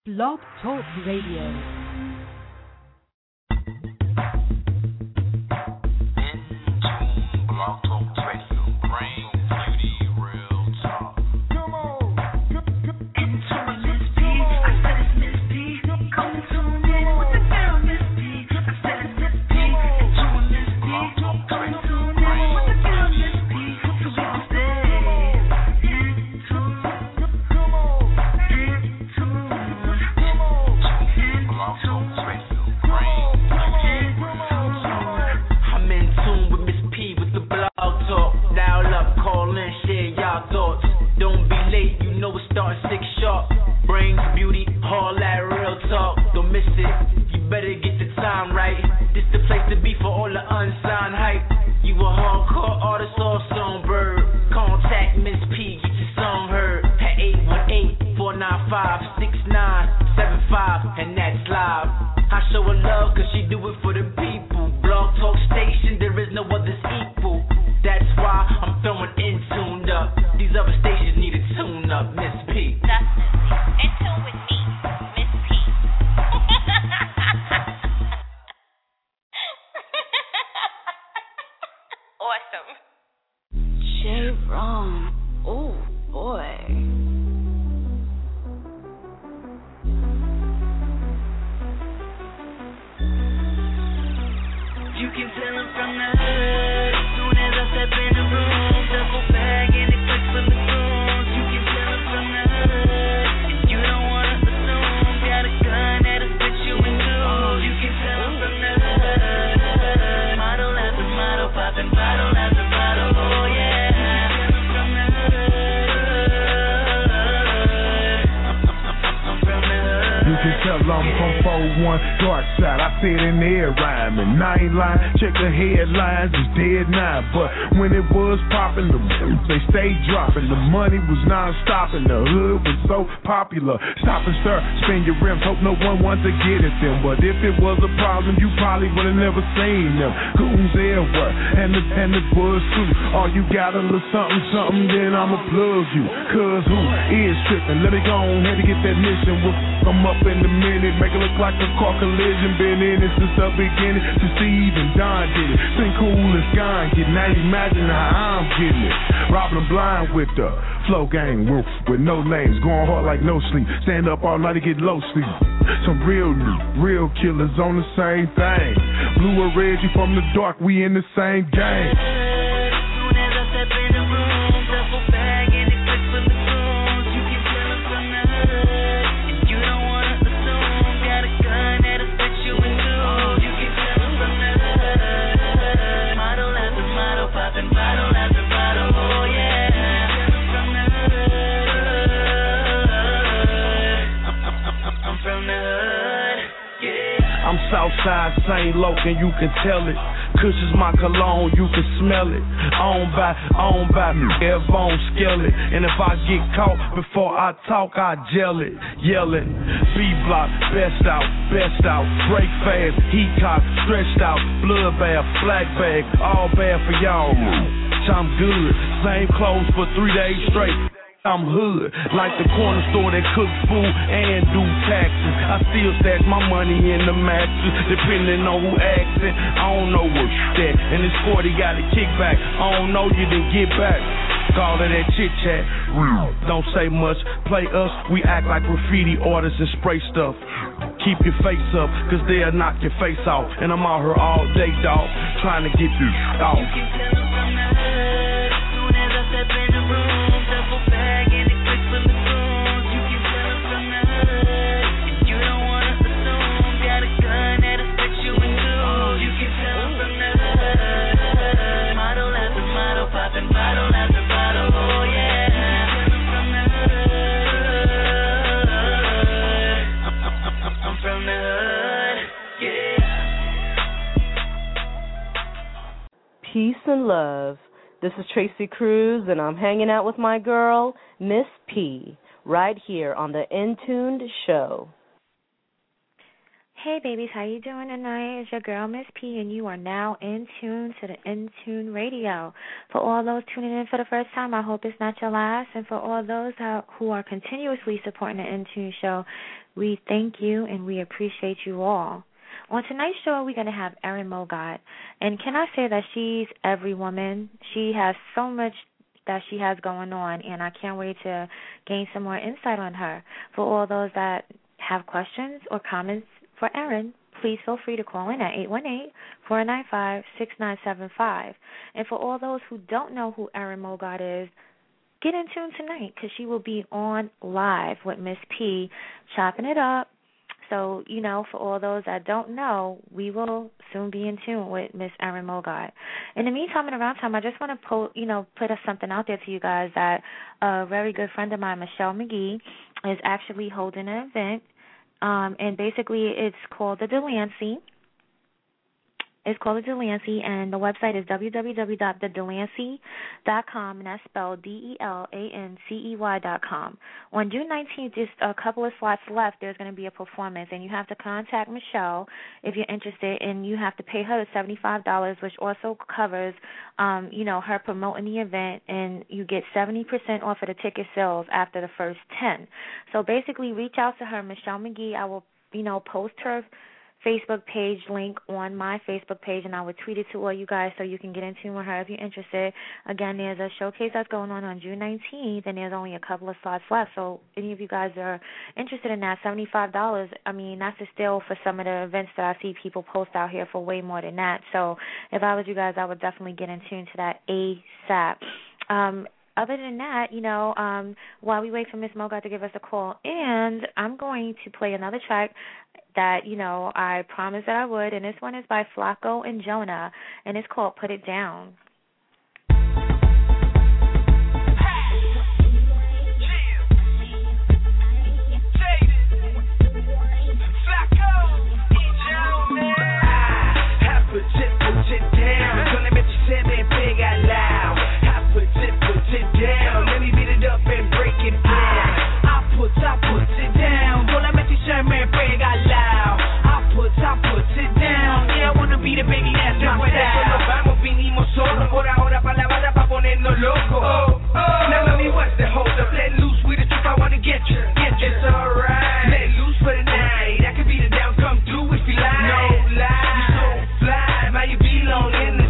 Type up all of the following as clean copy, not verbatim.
Blog Talk Radio. Stop and stir, spin your rims, hope no one wants to get at them. But if it was a problem, you probably would have never seen them. Goons everywhere, and the buzz too. All you got a little something, then I'ma plug you. Cause who is tripping? Let me go on ahead to get that mission. We'll come up in a minute, make it look like a car collision. Been in it since the beginning, to Steve and Don did it. Been cool as gone, get now imagine how I'm getting it. Robbing them blind with the flow gang, with no lanes, going hard like no sleep. Stand up all night to get low sleep. Some real killers on the same thing. Blue or red, you from the dark, we in the same game. Southside, St. Logan, you can tell it. Kush is my cologne, you can smell it. Owned by Airborne Skillet. And if I get caught before I talk, I yell it. B-block, best out. Break fast, heat cock, stretched out. Blood bath, flag bag, all bad for y'all. I'm good, same clothes for 3 days straight. I'm hood, like the corner store that cooks food and do taxes. I still stash my money in the mattress, depending on who asks it. I don't know what's that, and this 40 got a kickback. I don't know, you didn't get back. All of that chit chat, don't say much. Play us, we act like graffiti artists and spray stuff. Keep your face up, cause they'll knock your face off. And I'm out here all day, dog, trying to get this off. You can tell them from the hood, soon as I step in the room. Bag and it clicks from the goons. You can tell them from the hood. If you don't want to assume, got a gun that'll split you in two. You can tell them from the hood. Model after model, popping bottle after bottle. Oh yeah. You can tell them from the hood. I'm from the hood. Yeah. Peace and love. This is Tracy Cruz, and I'm hanging out with my girl, Miss P, right here on the Intuned Show. Hey babies, how you doing tonight? It's your girl Miss P, and you are now in tune to the In Tune Radio. For all those tuning in for the first time, I hope it's not your last. And for all those who are continuously supporting the In Tune show, we thank you and we appreciate you all. On tonight's show, we're going to have Erin Mogart. And can I say that she's every woman? She has so much that she has going on, and I can't wait to gain some more insight on her. For all those that have questions or comments for Erin, please feel free to call in at 818-495-6975. And for all those who don't know who Erin Mogart is, get in tune tonight because she will be on live with Miss P, chopping it up. So, for all those that don't know, we will soon be in tune with Miss Erin Mogart. In the meantime and around time, I just want to put something out there to you guys that a very good friend of mine, Michelle McGee, is actually holding an event. And basically it's called the Delancey. It's called the Delancey, and the website is www.thedelancey.com, and that's spelled DELANCEY.com. On June 19th, just a couple of slots left, there's going to be a performance, and you have to contact Michelle if you're interested, and you have to pay her the $75, which also covers, her promoting the event, and you get 70% off of the ticket sales after the first 10. So basically, reach out to her, Michelle McGee. I will, post her Facebook page link on my Facebook page, and I would tweet it to all you guys so you can get in tune with her if you're interested. Again, there's a showcase that's going on June 19th, and there's only a couple of slots left. So any of you guys are interested in that, $75, that's a steal for some of the events that I see people post out here for way more than that. So if I was you guys, I would definitely get in tune to that ASAP. Other than that, while we wait for Miss Mogart to give us a call, and I'm going to play another track that, I promised that I would, and this one is by Flacco and Jonah, and it's called Put It Down. Loco. Now let me what's the hold up? Let loose with the truth. I wanna get you. It's alright. Let loose for the night. I could be the down. Come through if you like. No lie. You so fly. Now you belong in the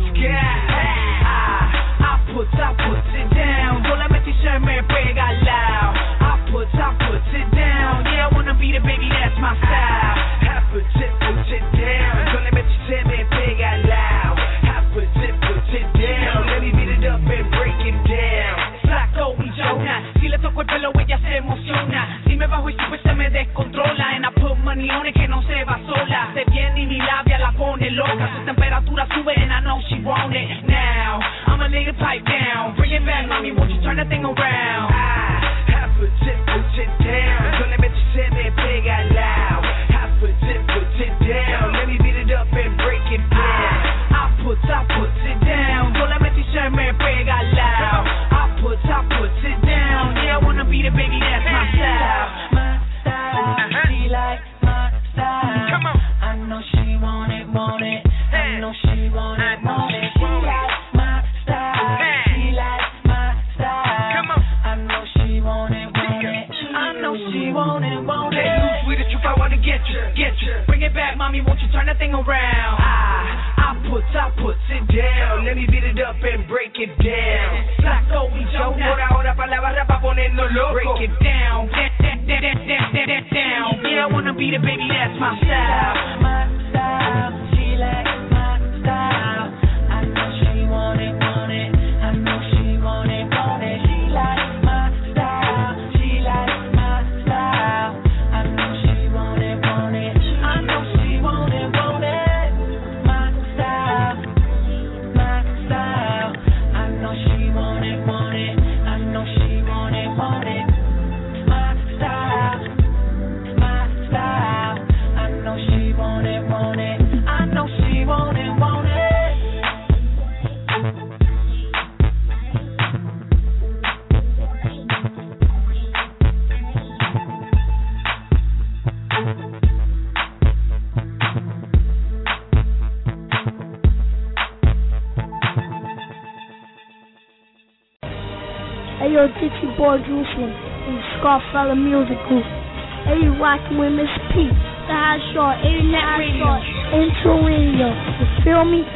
sky. I put it down. Solamente se me pega loud. I put it down. Yeah, I wanna be the baby. That's my style. I put it down. Solamente se me pega loud. I put it down. Let me beat it up and break it down. Flacco y Jonah, si le toco el pelo ella se emociona. Si me bajo y sube se me descontrola. And I put money on it que no se va sola. Se viene y mi labia la pone loca. Su temperatura sube and I know she want it. Now, I'ma lay the pipe down. Bring it back, mommy, won't you turn that thing around? I put it down. Solamente se me pega loud. I put it down. Let me beat it up and break it down. I put it down. Solamente se me pega loud. I put it down. Yeah, I wanna be the baby, that's my style. My style, she like my style. Come on. I know she want it. I know she want it. She like my style. She like my style. Come on. I know she want it. I know she want it. Let loose with the truth, I wanna get you. Bring it back, mommy, won't you turn that thing around? I put it down. Let me beat it up and break it down. Flacco y Jonah, ahora pa' la barra pa' ponernos loco. Break it down. Yeah, I wanna be the baby, that's my style. My style, she like my style. I know she want it. I know she want it. She like my style. She like my style. I know she want it. I know she want it. My style. I know she want it. I know she want it. My style. I know she want it. yo, Dixie Boy Jerusalem and Scarfella Music Group. Hey, you rocking with Miss P, the High Short, 89 Short, into radio. You feel me?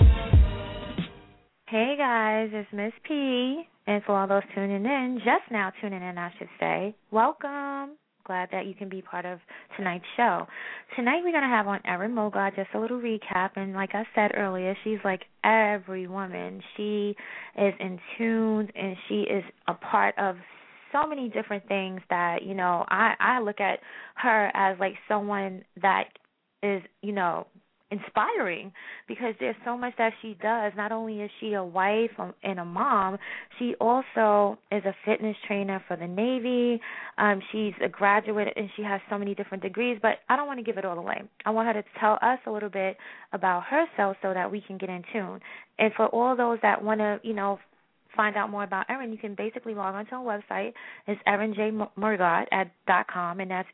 Hey guys, it's Miss P, and for all those tuning in, just now tuning in, I should say, welcome. Glad that you can be part of tonight's show. Tonight we're going to have on Erin Mogart, just a little recap, and like I said earlier, she's like every woman. She is in tune, and she is a part of so many different things that, you know, I look at her as like someone that is, you know, inspiring, because there's so much that she does. Not only is she a wife and a mom, she also is a fitness trainer for the Navy. She's a graduate and she has so many different degrees, but I don't want to give it all away. I want her to tell us a little bit about herself so that we can get in tune. And for all those that want to, you know, find out more about Erin, you can basically log onto her website. It's erinjmorgart.com, and that's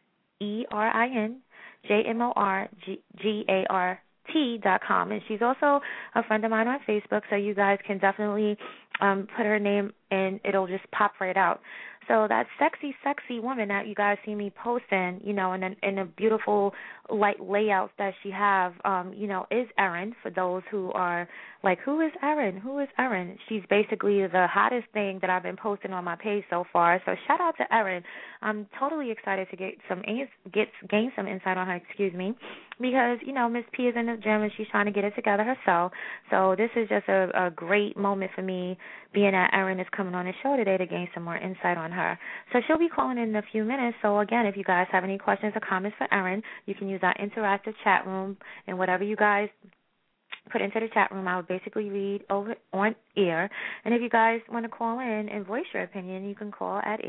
ErinJMorgart.com. And she's also a friend of mine on Facebook, so you guys can definitely put her name and it'll just pop right out. So that sexy woman that you guys see me posting, you know, in a beautiful light layout that she have, you know, is Erin. For those who are like, who is Erin? Who is Erin? She's basically the hottest thing that I've been posting on my page so far. So shout out to Erin. I'm totally excited to gain some insight on her, because, you know, Miss P is in the gym and she's trying to get it together herself. So this is just a great moment for me, being that Erin is coming on the show today to gain some more insight on her. So she'll be calling in a few minutes. So, again, if you guys have any questions or comments for Erin, you can use our interactive chat room, and whatever you guys put into the chat room, I would basically read over on air. And if you guys want to call in and voice your opinion, you can call at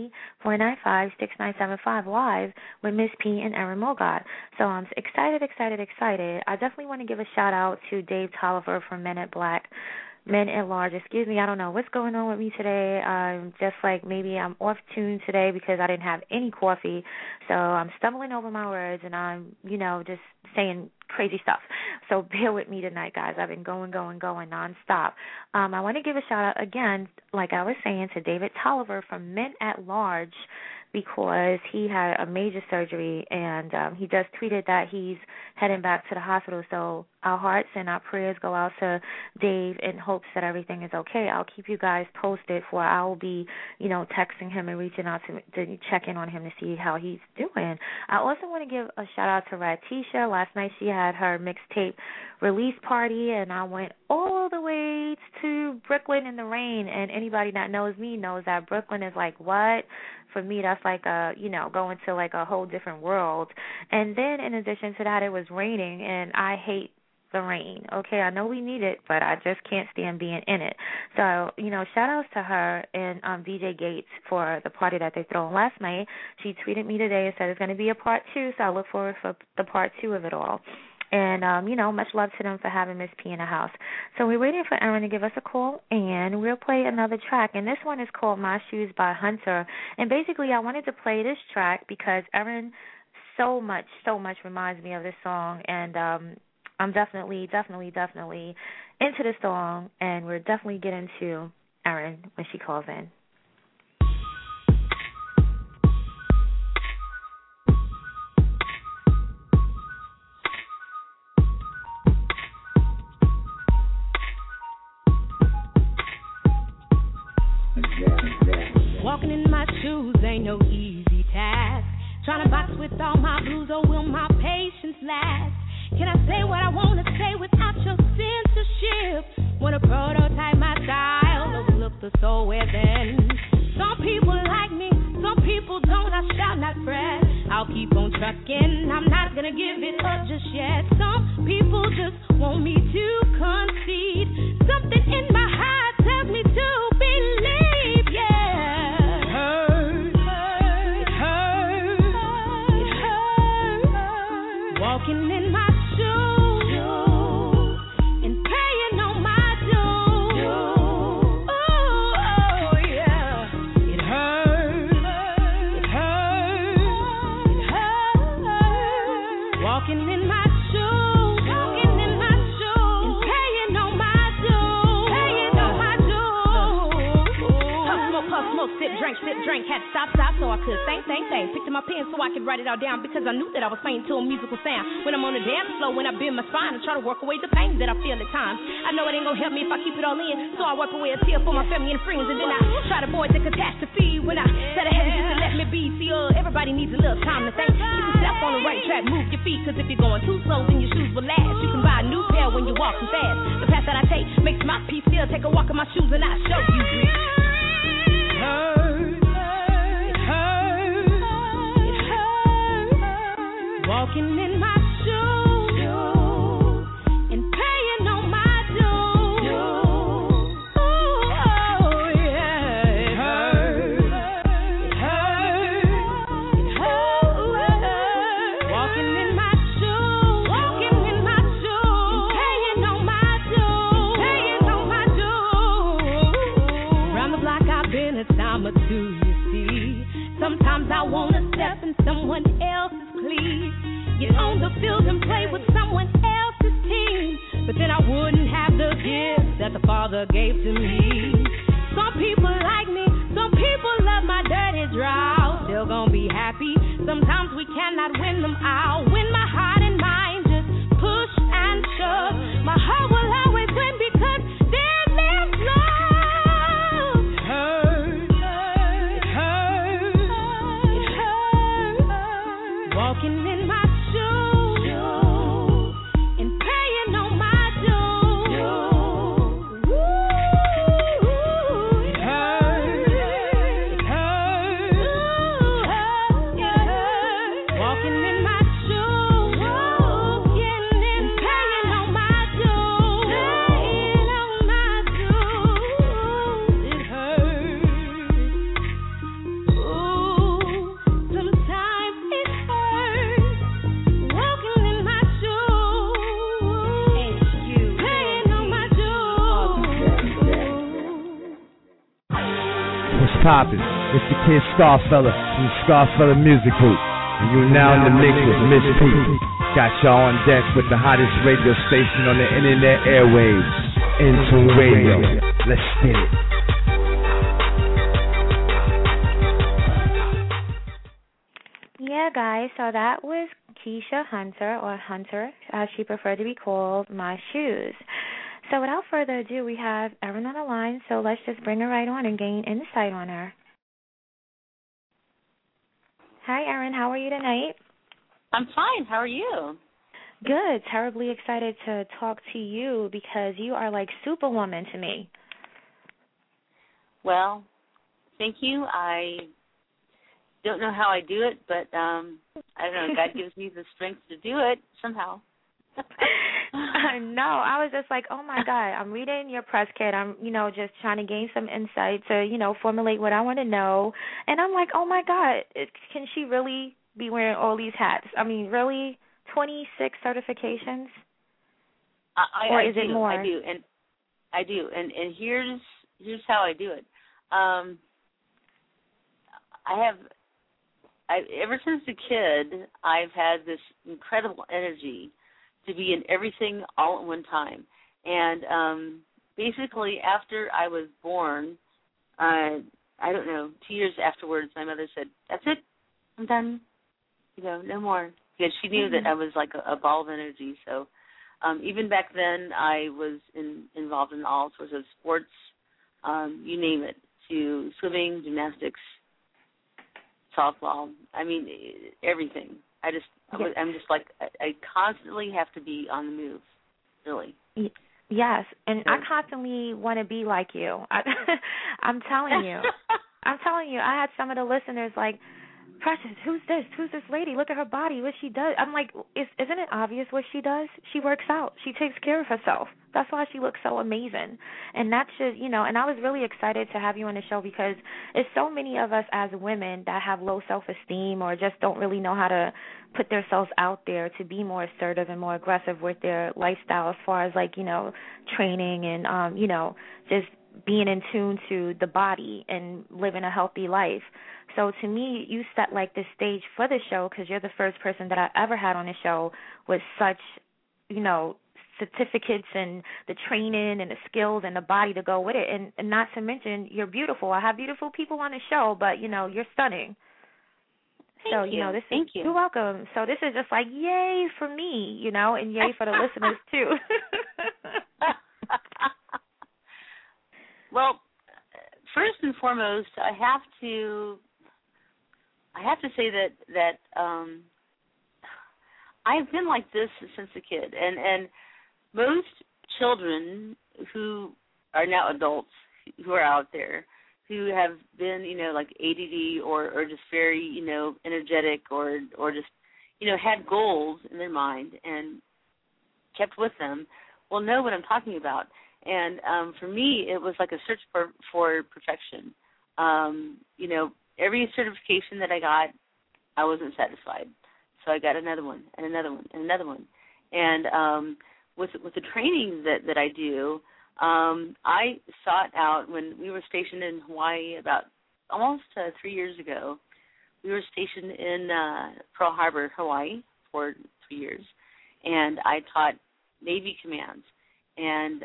818-495-6975 live with Miss P and Erin Mogart. So I'm excited. I definitely want to give a shout-out to Dave Tolliver from Men at Large. I don't know what's going on with me today. Just like maybe I'm off tune today because I didn't have any coffee. So I'm stumbling over my words and I'm, you know, just saying crazy stuff. So bear with me tonight, guys. I've been going nonstop. I want to give a shout out again, like I was saying, to David Tolliver from Men at Large, because he had a major surgery, and he just tweeted that he's heading back to the hospital. So our hearts and our prayers go out to Dave in hopes that everything is okay. I'll keep you guys posted, for I will be, you know, texting him and reaching out to check in on him to see how he's doing. I also want to give a shout-out to Ratisha. Last night she had her mixtape release party, and I went all the way to Brooklyn in the rain, and anybody that knows me knows that Brooklyn is like, what? For me, that's like going to like a whole different world. And then in addition to that, it was raining, and I hate the rain. Okay, I know we need it, but I just can't stand being in it. So, you know, shout outs to her and DJ Gates for the party that they threw last night. She tweeted me today and said it's going to be a part 2, so I look forward for the part 2 of it all. And, you know, much love to them for having Miss P in the house. So we're waiting for Erin to give us a call, and we'll play another track. And this one is called My Shoes by Hunter. And basically I wanted to play this track because Erin so much reminds me of this song. And I'm definitely into this song, and we're definitely getting to Erin when she calls in. Walking in my shoes ain't no easy task. Trying to box with all my blues, or will my patience last? Can I say what I want to say without your censorship? Wanna prototype my style, overlook the soul within. Some people like me, some people don't. I shall not fret. I'll keep on trucking. I'm not gonna give it up just yet. Some people just want me to concede. Something in my heart tells me to believe, yeah. It hurts. Walking in my sip, drink, had to stop so I could think. Picked up my pen so I could write it all down because I knew that I was playing to a musical sound. When I'm on the dance floor, when I bend my spine, I try to work away the pain that I feel at times. I know it ain't gonna help me if I keep it all in, so I wipe away a tear for my family and friends, and then I try to avoid the catastrophe. When I said I had just to let me be, see, everybody needs a little time to think. Keep yourself on the right track, move your feet, cause if you're going too slow, then your shoes will last. You can buy a new pair when you're walking fast. The path that I take makes my peace still. Take a walk in my shoes and I show you reach. Walking in my shoes and paying on my dues. Oh, yeah, it hurts. Walking in my shoes and paying on my dues. Around the block I've been a time or two, you see. Sometimes I wanna step in someone else's please. Get on the field and play with someone else's team, but then I wouldn't have the gift that the Father gave to me. Some people like me, some people love my dirty drawl. Still gonna be happy. Sometimes we cannot win them all. When my heart and mind just push and shove, my heart will always win because there's love. It hurts. Walking in my Poppin'. It's the kid Scarfella from the Scarfella Music Group, and you're now in the mix with Miss P. Got y'all on deck with the hottest radio station on the internet airwaves, Into Radio. Let's get it. Yeah, guys, so that was Keisha Hunter, or Hunter, as she preferred to be called, My Shoes. So without further ado, we have Erin on the line, so let's just bring her right on and gain insight on her. Hi, Erin. How are you tonight? I'm fine. How are you? Good. Terribly excited to talk to you because you are like Superwoman to me. Well, thank you. I don't know how I do it, but I don't know. God gives me the strength to do it somehow. No, I was just like, oh my God, I'm reading your press kit. I'm, just trying to gain some insight to, formulate what I want to know. And I'm like, oh my God, can she really be wearing all these hats? I mean, really, 26 certifications? Or is it more? I do, and here's how I do it. Ever since a kid, I've had this incredible energy to be in everything all at one time. And basically, after I was born, I don't know, 2 years afterwards, my mother said, that's it, I'm done, no more. Because she knew that I was like a ball of energy. So even back then, I was involved in all sorts of sports, you name it, to swimming, gymnastics, softball, I mean, everything. I'm just like, I constantly have to be on the move, really. Yes, and I constantly want to be like you. I'm telling you. I had some of the listeners like, Precious, who's this? Who's this lady? Look at her body, what she does. I'm like, isn't it obvious what she does? She works out. She takes care of herself. That's why she looks so amazing. And that should, and I was really excited to have you on the show because it's so many of us as women that have low self-esteem or just don't really know how to put themselves out there to be more assertive and more aggressive with their lifestyle as far as like, training and, just being in tune to the body and living a healthy life. So to me, you set like the stage for the show because you're the first person that I ever had on the show with such, certificates and the training and the skills and the body to go with it. And not to mention, you're beautiful. I have beautiful people on the show, but, you're stunning. Thank you. Thank you. You're welcome. So this is just like yay for me, and yay for the listeners too. Well, first and foremost, I have to say that I've been like this since a kid, and most children who are now adults who are out there who have been, like ADD or just very, energetic or just, had goals in their mind and kept with them will know what I'm talking about. And for me, it was like a search for perfection. Every certification that I got, I wasn't satisfied. So I got another one and another one and another one. And with the training that I do, I sought out when we were stationed in Hawaii about almost 3 years ago. We were stationed in Pearl Harbor, Hawaii for 3 years, and I taught Navy commands and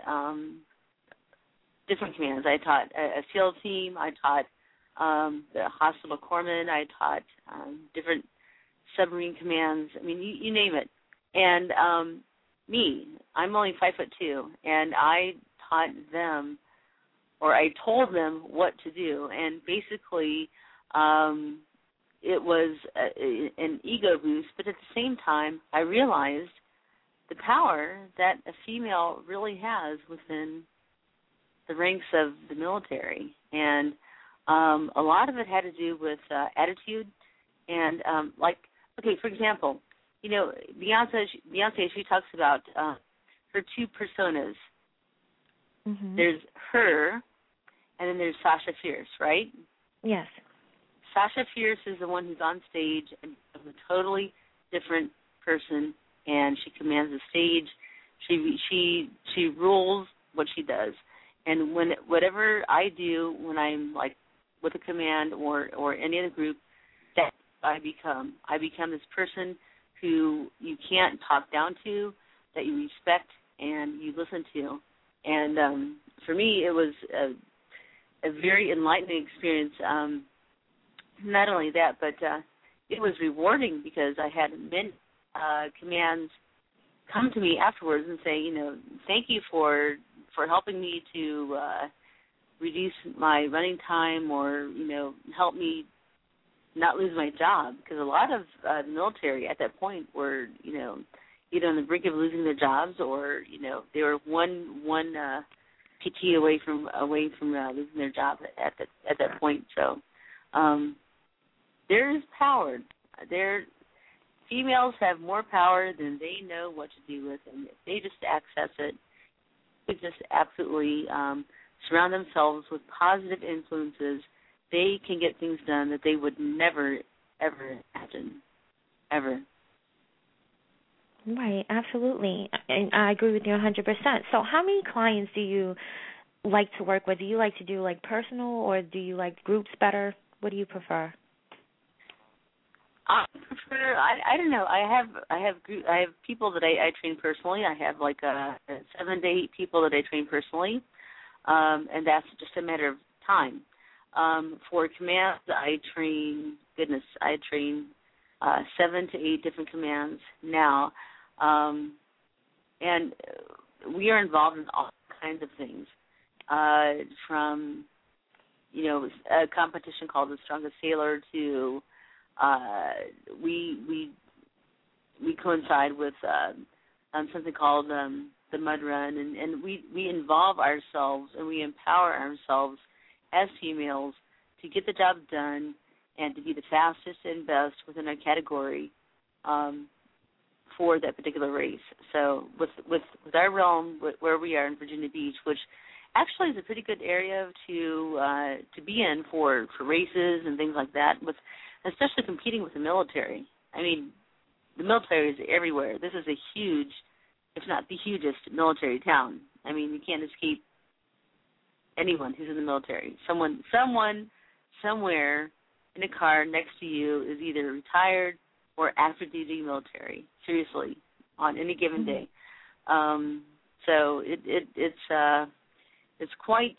different commands. I taught a SEAL team. I taught the hospital corpsmen. I taught different submarine commands. I mean, you name it. And I'm only 5'2", and I taught them, or I told them what to do. And basically, it was an ego boost, but at the same time, I realized the power that a female really has within the ranks of the military. And a lot of it had to do with attitude and, for example, Beyonce, she talks about her two personas. Mm-hmm. There's her, and then there's Sasha Fierce, right? Yes. Sasha Fierce is the one who's on stage and is a totally different person, and she commands the stage. She rules what she does, and whatever I do when I'm like with a command or any other group, that I become this person who you can't talk down to, that you respect and you listen to. And for me, it was a very enlightening experience. Not only that, but it was rewarding because I had many commands come to me afterwards and say, thank you for helping me to reduce my running time or, help me not lose my job, because a lot of the military at that point were, either on the brink of losing their jobs or, they were one PT away from losing their job at that point. So there is power. Females have more power than they know what to do with, and if they just access it, they just absolutely surround themselves with positive influences, they can get things done that they would never, ever imagine, ever. Right, absolutely. And I agree with you 100%. So how many clients do you like to work with? Do you like to do like personal or do you like groups better? What do you prefer? I prefer, I don't know. I have people that I train personally. I have like 7 to 8 people that I train personally, and that's just a matter of time. For commands, I train 7 to 8 different commands now, and we are involved in all kinds of things, from a competition called the Strongest Sailor to we coincide with something called the Mud Run, and we involve ourselves and we empower ourselves as females to get the job done and to be the fastest and best within our category for that particular race. So with our realm, where we are in Virginia Beach, which actually is a pretty good area to be in for races and things like that, with especially competing with the military. I mean, the military is everywhere. This is a huge, if not the hugest, military town. I mean, you can't escape anyone who's in the military. Someone somewhere in a car next to you is either retired or active duty military, seriously, on any given day. So it's quite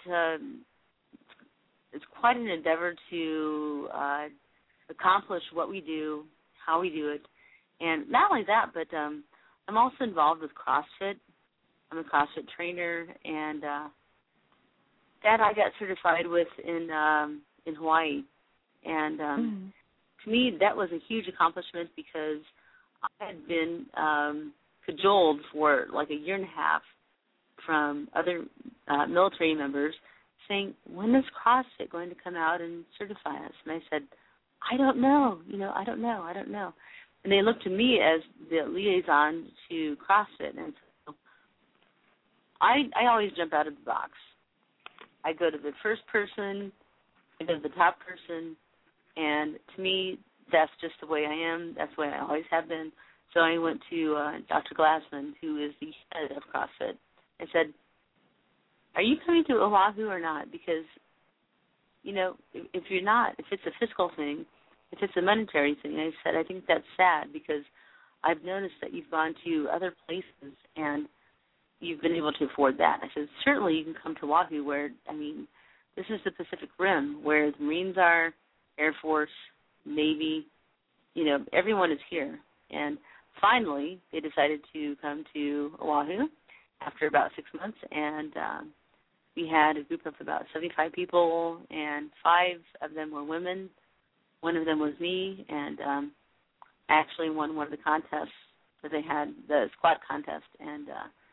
an endeavor to accomplish what we do, how we do it, and not only that, but I'm also involved with CrossFit. I'm a CrossFit trainer, and that I got certified with in Hawaii, and to me that was a huge accomplishment because I had been cajoled for like a year and a half from other military members saying, when is CrossFit going to come out and certify us? And I said, I don't know. I don't know. And they looked to me as the liaison to CrossFit. And so I always jump out of the box. I go to the first person, I go to the top person, and to me, that's just the way I am. That's the way I always have been. So I went to Dr. Glassman, who is the head of CrossFit. I said, are you coming to Oahu or not? Because, if you're not, if it's a fiscal thing, if it's a monetary thing, I said, I think that's sad because I've noticed that you've gone to other places and you've been able to afford that. I said, certainly you can come to Oahu where, this is the Pacific Rim where the Marines are, Air Force, Navy, everyone is here. And finally, they decided to come to Oahu after about 6 months, and we had a group of about 75 people, and 5 of them were women. One of them was me, and I actually won one of the contests that they had, the squat contest, and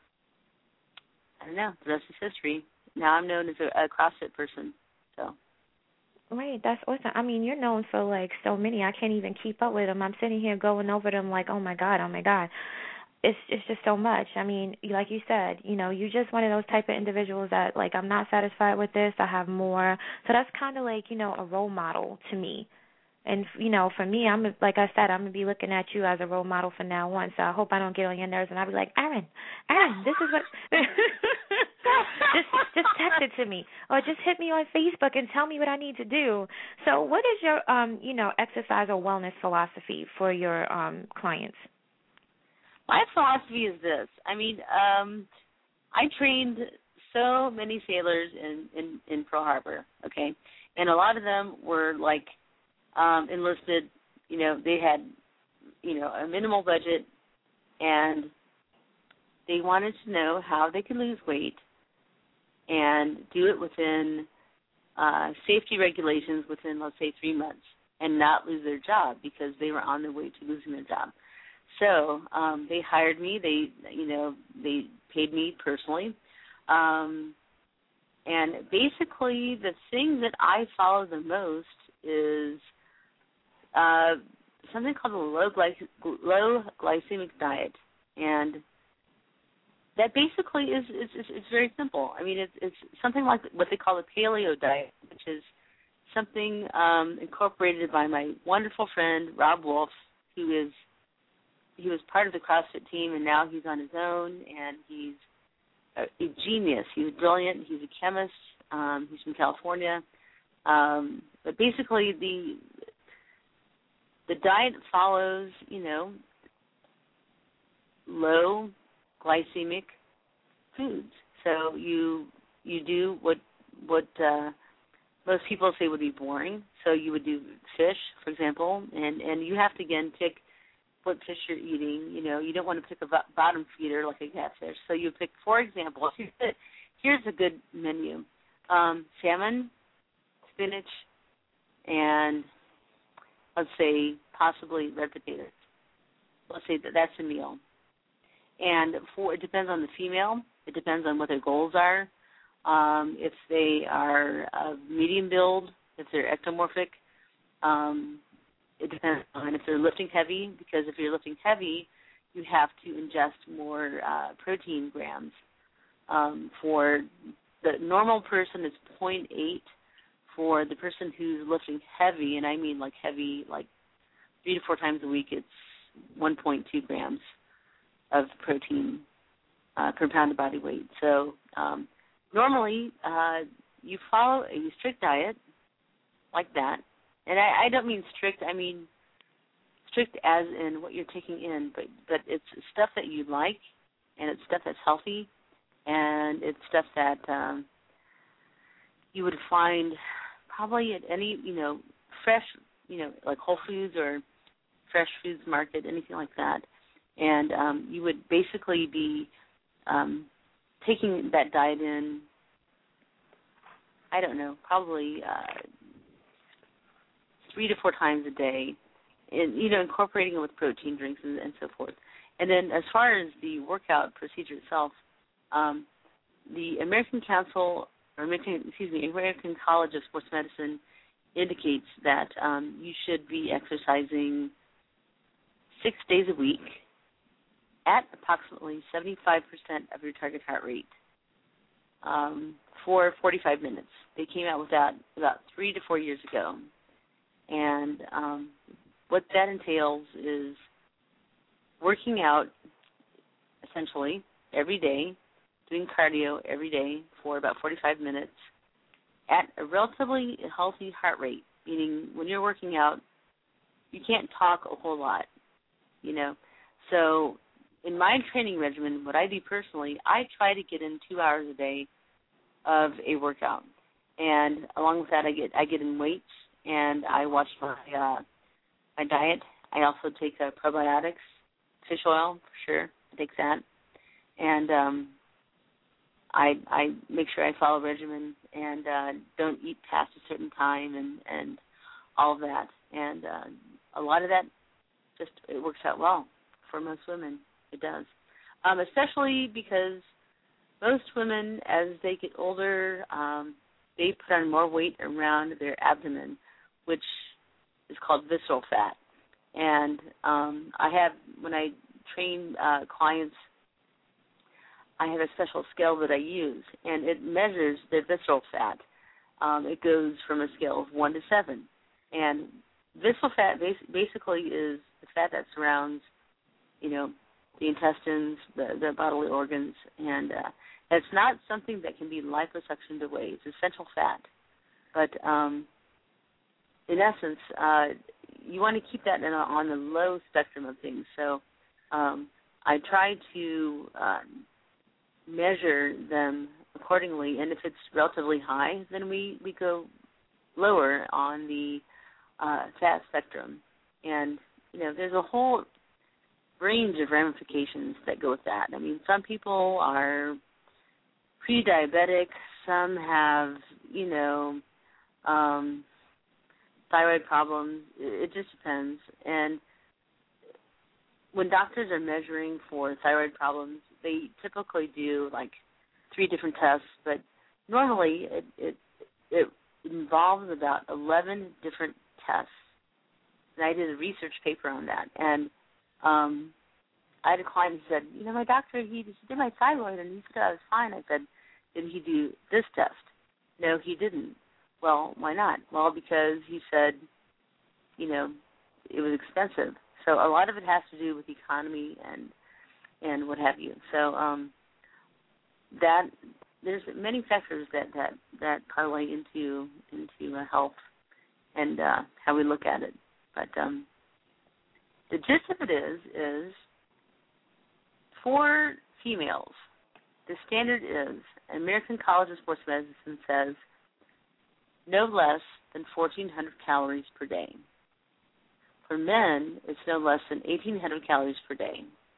I don't know, the rest is history. Now I'm known as a CrossFit person, so. Right, that's awesome. You're known for, so many. I can't even keep up with them. I'm sitting here going over them like, oh, my God. It's just so much. Like you said, you're just one of those type of individuals that, I'm not satisfied with this. I have more. So that's kind of like, a role model to me. And, for me, like I said, I'm going to be looking at you as a role model from now on. So I hope I don't get on your nerves and I'll be like, Erin, this is what just text it to me or just hit me on Facebook and tell me what I need to do. So what is your, exercise or wellness philosophy for your clients? My philosophy is this. I trained so many sailors in Pearl Harbor, okay? And a lot of them were, enlisted. They had, a minimal budget, and they wanted to know how they could lose weight and do it within safety regulations within, let's say, 3 months and not lose their job because they were on their way to losing their job. So they hired me. They paid me personally. And basically the thing that I follow the most is something called a low glycemic diet. And that basically is it's very simple. It's something like what they call the paleo diet, which is something incorporated by my wonderful friend, Rob Wolf, he was part of the CrossFit team, and now he's on his own, and he's a genius. He's brilliant. He's a chemist. He's from California. But basically, the diet follows, low glycemic foods. So you do what most people say would be boring. So you would do fish, for example, and you have to, again, pick what fish you're eating. You don't want to pick a bottom feeder like a catfish. So you pick, for example, here's a good menu. Salmon, spinach, and let's say possibly red potatoes. Let's say that's a meal. And it depends on the female. It depends on what their goals are. If they are medium build, if they're ectomorphic, it depends on if they're lifting heavy, because if you're lifting heavy, you have to ingest more protein grams. For the normal person, it's 0.8. For the person who's lifting heavy, and I mean like heavy, like 3 to 4 times a week, it's 1.2 grams of protein per pound of body weight. So normally you follow a strict diet like that. And I don't mean strict, I mean strict as in what you're taking in, but it's stuff that you like and it's stuff that's healthy, and it's stuff that you would find probably at any, fresh, like Whole Foods or Fresh Foods Market, anything like that. And you would basically be taking that diet in, I don't know, probably 3 to 4 times a day, and, incorporating it with protein drinks and so forth. And then as far as the workout procedure itself, the American College of Sports Medicine indicates that you should be exercising 6 days a week at approximately 75% of your target heart rate for 45 minutes. They came out with that about 3 to 4 years ago. And what that entails is working out essentially every day, doing cardio every day for about 45 minutes at a relatively healthy heart rate, meaning when you're working out, you can't talk a whole lot, So in my training regimen, what I do personally, I try to get in 2 hours a day of a workout. And along with that, I get in weights, and I watch my diet. I also take probiotics, fish oil, for sure. I take that. And I make sure I follow regimen and don't eat past a certain time and all of that. And a lot of that it works out well for most women. It does. Especially because most women, as they get older, they put on more weight around their abdomen, which is called visceral fat. And when I train clients, I have a special scale that I use, and it measures their visceral fat. It goes from a scale of 1 to 7. And visceral fat basically is the fat that surrounds, the intestines, the bodily organs, and it's not something that can be liposuctioned away. It's essential fat. But in essence, you want to keep that on the low spectrum of things. So I try to measure them accordingly, and if it's relatively high, then we go lower on the fat spectrum. And, there's a whole range of ramifications that go with that. I mean, some people are pre-diabetic, some have, thyroid problems. It just depends. And when doctors are measuring for thyroid problems, they typically do like 3 different tests, but normally it involves about 11 different tests. And I did a research paper on that. And I had a client who said, my doctor, he did my thyroid and he said I was fine. I said, did he do this test? No, he didn't. Well, why not? Well, because he said, it was expensive. So a lot of it has to do with economy and what have you. So that there's many factors that parlay into health and how we look at it. But the gist of it is for females, the standard is American College of Sports Medicine says no less than 1,400 calories per day. For men, it's no less than 1,800 calories per day.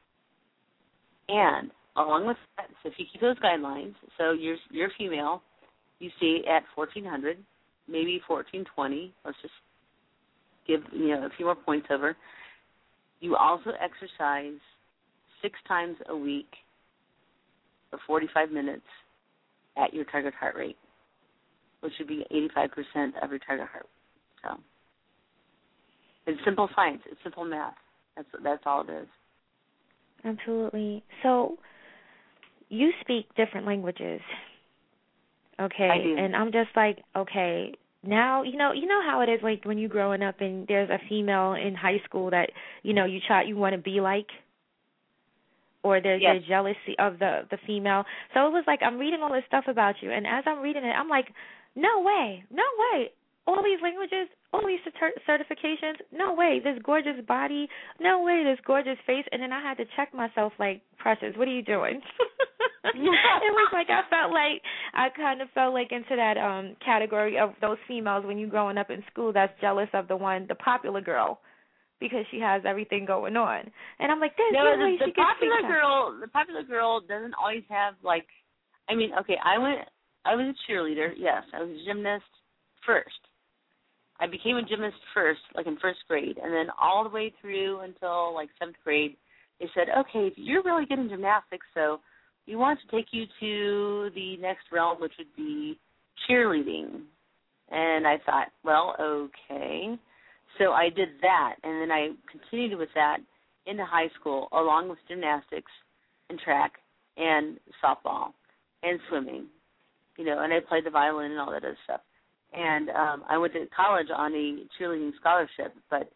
And along with that, so if you keep those guidelines, so you're female, you stay at 1,400, maybe 1,420. Let's just give a few more points over. You also exercise 6 times a week for 45 minutes at your target heart rate, which would be 85% of your target heart rate. So it's simple science. It's simple math. That's all it is. Absolutely. So you speak different languages, okay? I do. And I'm just like, okay, now you know how it is like when you're growing up and there's a female in high school that you want to be like, or there's yes. a jealousy of the female. So it was like I'm reading all this stuff about you, and as I'm reading it, I'm like, no way. all these languages, all these certifications. No way, this gorgeous body. No way, this gorgeous face. And then I had to check myself, like, Precious, what are you doing? It was like I kind of felt like into that category of those females when you growing up in school that's jealous of the popular girl, because she has everything going on. And I'm like, there's no way she gets the popular girl doesn't always have, like, I mean, okay, I was a cheerleader, yes. I was a gymnast first. I became a gymnast first, like in first grade, and then all the way through until like 7th grade, they said, okay, you're really good in gymnastics, so we want to take you to the next realm, which would be cheerleading. And I thought, well, okay. So I did that, and then I continued with that into high school, along with gymnastics and track and softball and swimming, you know, and I played the violin and all that other stuff. And I went to college on a cheerleading scholarship, but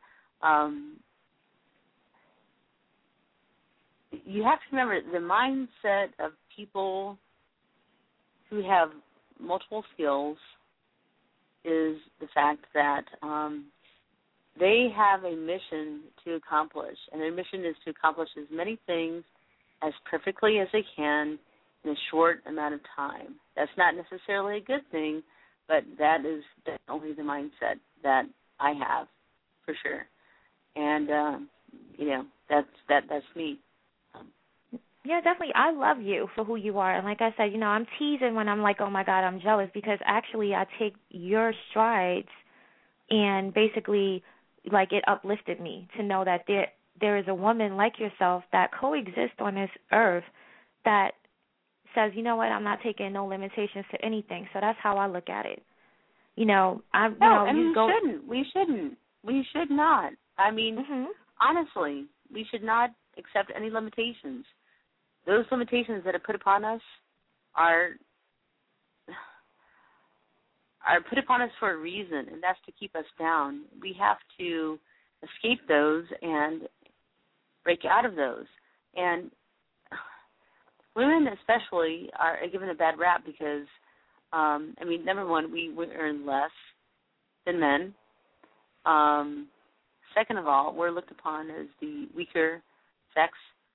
you have to remember the mindset of people who have multiple skills is the fact that they have a mission to accomplish, and their mission is to accomplish as many things as perfectly as they can in a short amount of time. That's not necessarily a good thing, but that is definitely the mindset that I have, for sure. And you know, that's me. Yeah, definitely. I love you for who you are. And like I said, you know, I'm teasing when I'm like, oh, my God, I'm jealous, because actually I take your strides and basically, like, it uplifted me to know that there is a woman like yourself that coexists on this earth that says, you know what, I'm not taking no limitations to anything. So that's how I look at it. You know, we shouldn't. We should not. I mean, honestly, we should not accept any limitations. Those limitations that are put upon us are put upon us for a reason, and that's to keep us down. We have to escape those and break out of those. And women especially are given a bad rap because, I mean, number one, we earn less than men. Second of all, we're looked upon as the weaker sex.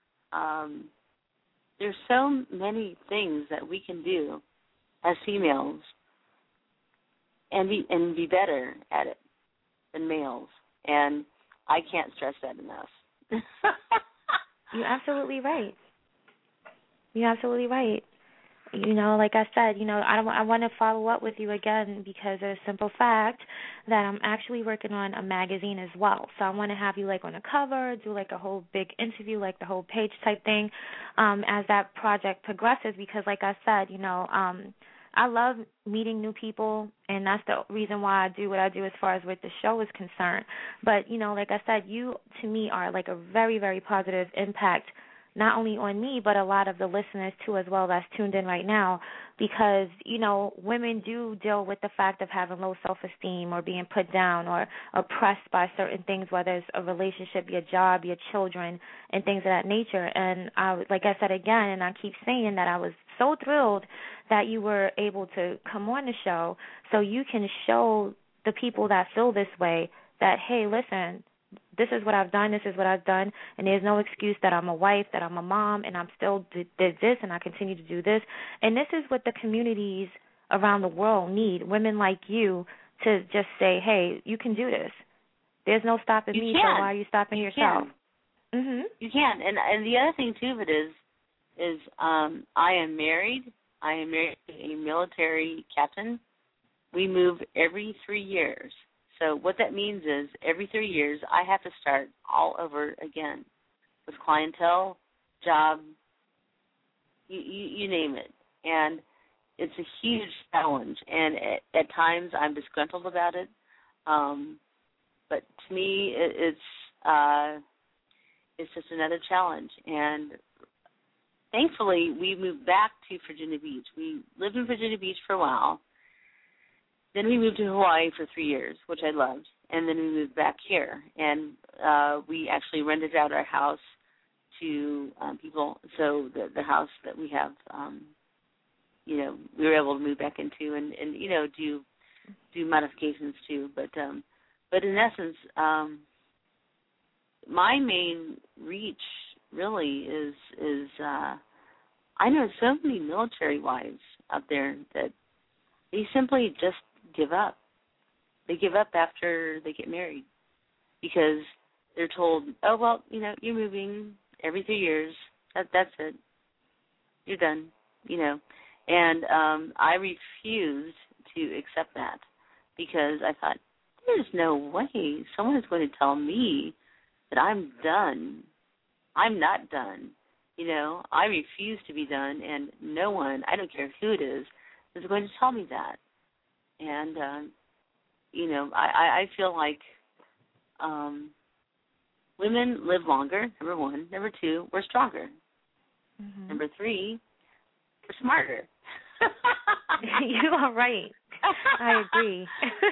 There's so many things that we can do as females and be better at it than males. And I can't stress that enough. You're absolutely right. You're absolutely right. You know, like I said, you know, I want to follow up with you again because of a simple fact that I'm actually working on a magazine as well. So I want to have you, like, on a cover, do, like, a whole big interview, like the whole page type thing as that project progresses because, like I said, you know, I love meeting new people, and that's the reason why I do what I do as far as with the show is concerned. But, you know, like I said, you, to me, are, like, a very, very positive impact not only on me, but a lot of the listeners, too, as well, that's tuned in right now, because, you know, women do deal with the fact of having low self-esteem or being put down or oppressed by certain things, whether it's a relationship, your job, your children, and things of that nature. And like I said again, and I keep saying that I was so thrilled that you were able to come on the show so you can show the people that feel this way that, hey, listen, this is what I've done, and there's no excuse that I'm a wife, that I'm a mom, and I'm still did this, and I continue to do this. And this is what the communities around the world need, women like you to just say, hey, you can do this. There's no stopping me, so why are you stopping yourself? You can. And the other thing, too, of it is I am married. I am married to a military captain. We move every 3 years. So what that means is every 3 years I have to start all over again with clientele, job, you name it. And it's a huge challenge. And at times I'm disgruntled about it. But to me, it's just another challenge. And thankfully, we moved back to Virginia Beach. We lived in Virginia Beach for a while. Then we moved to Hawaii for 3 years, which I loved, and then we moved back here. And we actually rented out our house to people. So the house that we have, you know, we were able to move back into and you know, do do modifications too. But in essence, my main reach really is I know so many military wives out there that they simply just give up. They give up after they get married because they're told, oh, well, you're moving every 3 years. That's it. You're done, And I refused to accept that because I thought, there's no way someone is going to tell me that I'm done. I'm not done. I refuse to be done, and no one, I don't care who it is going to tell me that. And, I feel like women live longer, number one. Number two, we're stronger. Mm-hmm. Number three, we're smarter. You are right. I agree.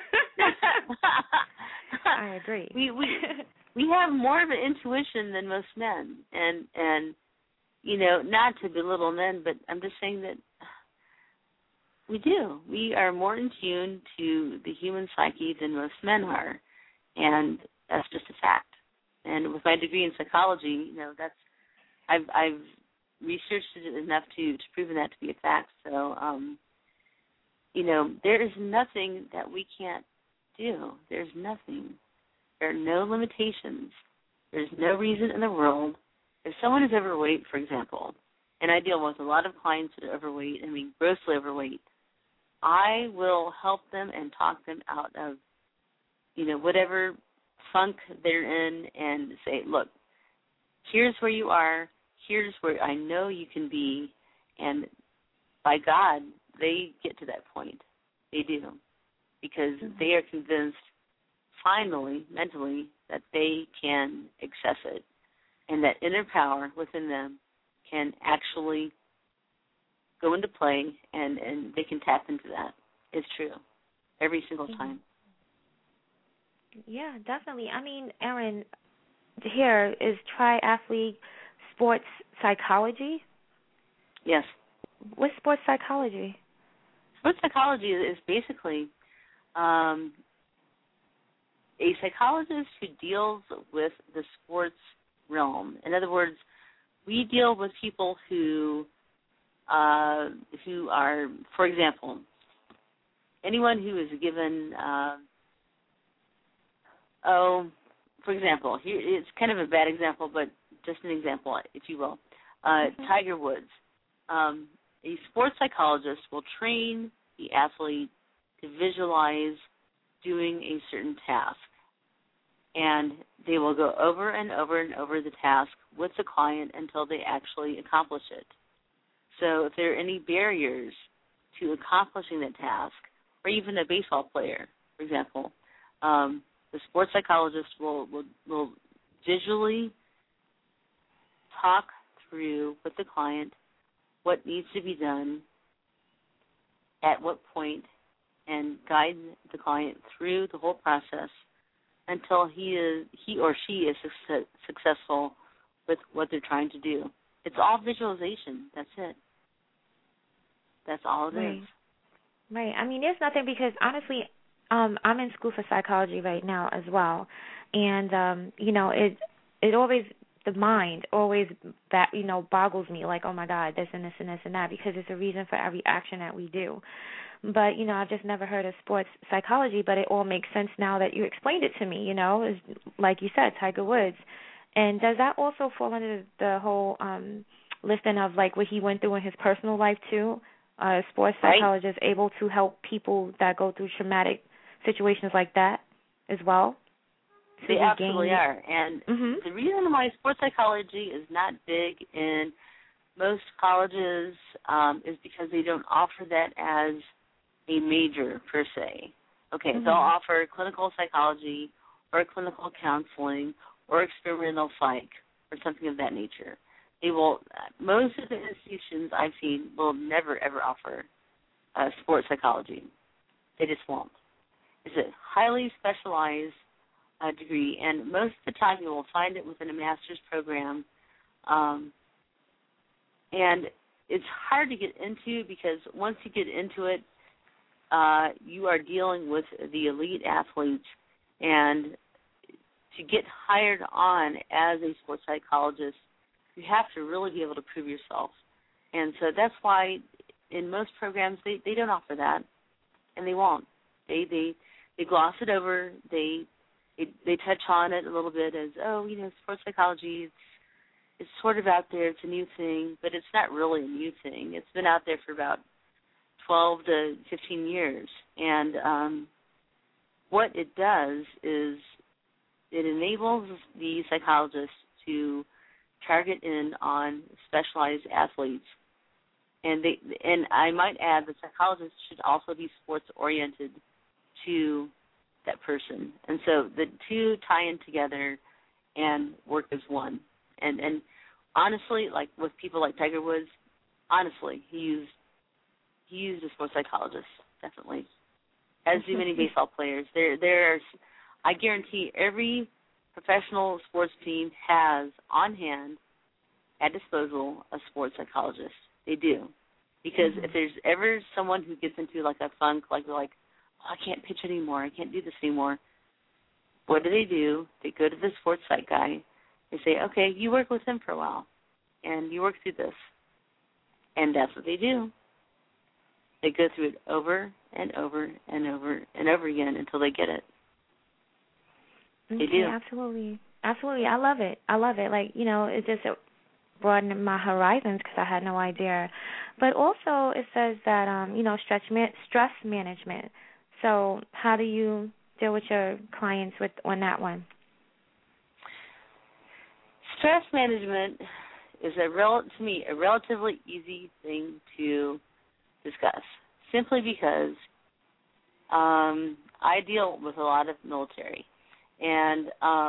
I agree. We have more of an intuition than most men, and not to belittle men, but I'm just saying that we do. We are more in tune to the human psyche than most men are, and that's just a fact. And with my degree in psychology, that's I've researched it enough to prove that to be a fact. So, there is nothing that we can't do. There's nothing. There are no limitations. There's no reason in the world. If someone is overweight, for example, and I deal with a lot of clients that are overweight, grossly overweight, I will help them and talk them out of, whatever funk they're in and say, look, here's where you are. Here's where I know you can be. And by God, they get to that point. They do. Because they are convinced, finally, mentally, that they can access it. And that inner power within them can actually go into play, and they can tap into that. It's true. Every single time. Yeah, definitely. Erin, here is Triathlete Sports Psychology. Yes. What's sports psychology? Sports psychology is basically a psychologist who deals with the sports realm. In other words, we deal with people who are, for example, anyone who is given, for example, here it's kind of a bad example, but just an example, if you will. Tiger Woods. A sports psychologist will train the athlete to visualize doing a certain task. And they will go over and over and over the task with the client until they actually accomplish it. So if there are any barriers to accomplishing that task, or even a baseball player, for example, the sports psychologist will visually talk through with the client what needs to be done, at what point, and guide the client through the whole process until he or she is successful with what they're trying to do. It's all visualization. That's it. That's all it is. Right. There's nothing, because honestly, I'm in school for psychology right now as well, and it always, the mind always boggles me, like, oh my God, this and this and this and that, because it's a reason for every action that we do. But, I've just never heard of sports psychology, but it all makes sense now that you explained it to me, It's, like you said, Tiger Woods. And does that also fall under the whole listing of, like, what he went through in his personal life, too? Sports psychologist able to help people that go through traumatic situations like that as well? They absolutely are. And the reason why sports psychology is not big in most colleges is because they don't offer that as a major per se. Okay, they'll offer clinical psychology or clinical counseling or experimental psych or something of that nature. They will. Most of the institutions I've seen will never ever offer sports psychology. They just won't. It's a highly specialized degree, and most of the time you will find it within a master's program. And it's hard to get into because once you get into it, you are dealing with the elite athletes, and to get hired on as a sports psychologist, you have to really be able to prove yourself. And so that's why in most programs they don't offer that, and they won't. They gloss it over. They touch on it a little bit as, sports psychology, it's sort of out there. It's a new thing, but it's not really a new thing. It's been out there for about 12 to 15 years. And what it does is it enables the psychologists to target in on specialized athletes. And I might add, the psychologist should also be sports-oriented to that person. And so the two tie in together and work as one. And honestly, like with people like Tiger Woods, honestly, he used a sports psychologist, definitely, as do many baseball players. There's, I guarantee every professional sports team has on hand, at disposal, a sports psychologist. They do. Because if there's ever someone who gets into like a funk, like they're like, I can't pitch anymore, I can't do this anymore, what do? They go to the sports psych guy. They say, okay, you work with him for a while, and you work through this. And that's what they do. They go through it over and over and over and over again until they get it. Okay, they do. Absolutely. Absolutely. I love it. Like, it just broadened my horizons because I had no idea. But also it says that, stress management. So how do you deal with your clients on that one? Stress management is to me a relatively easy thing to discuss, simply because I deal with a lot of military, and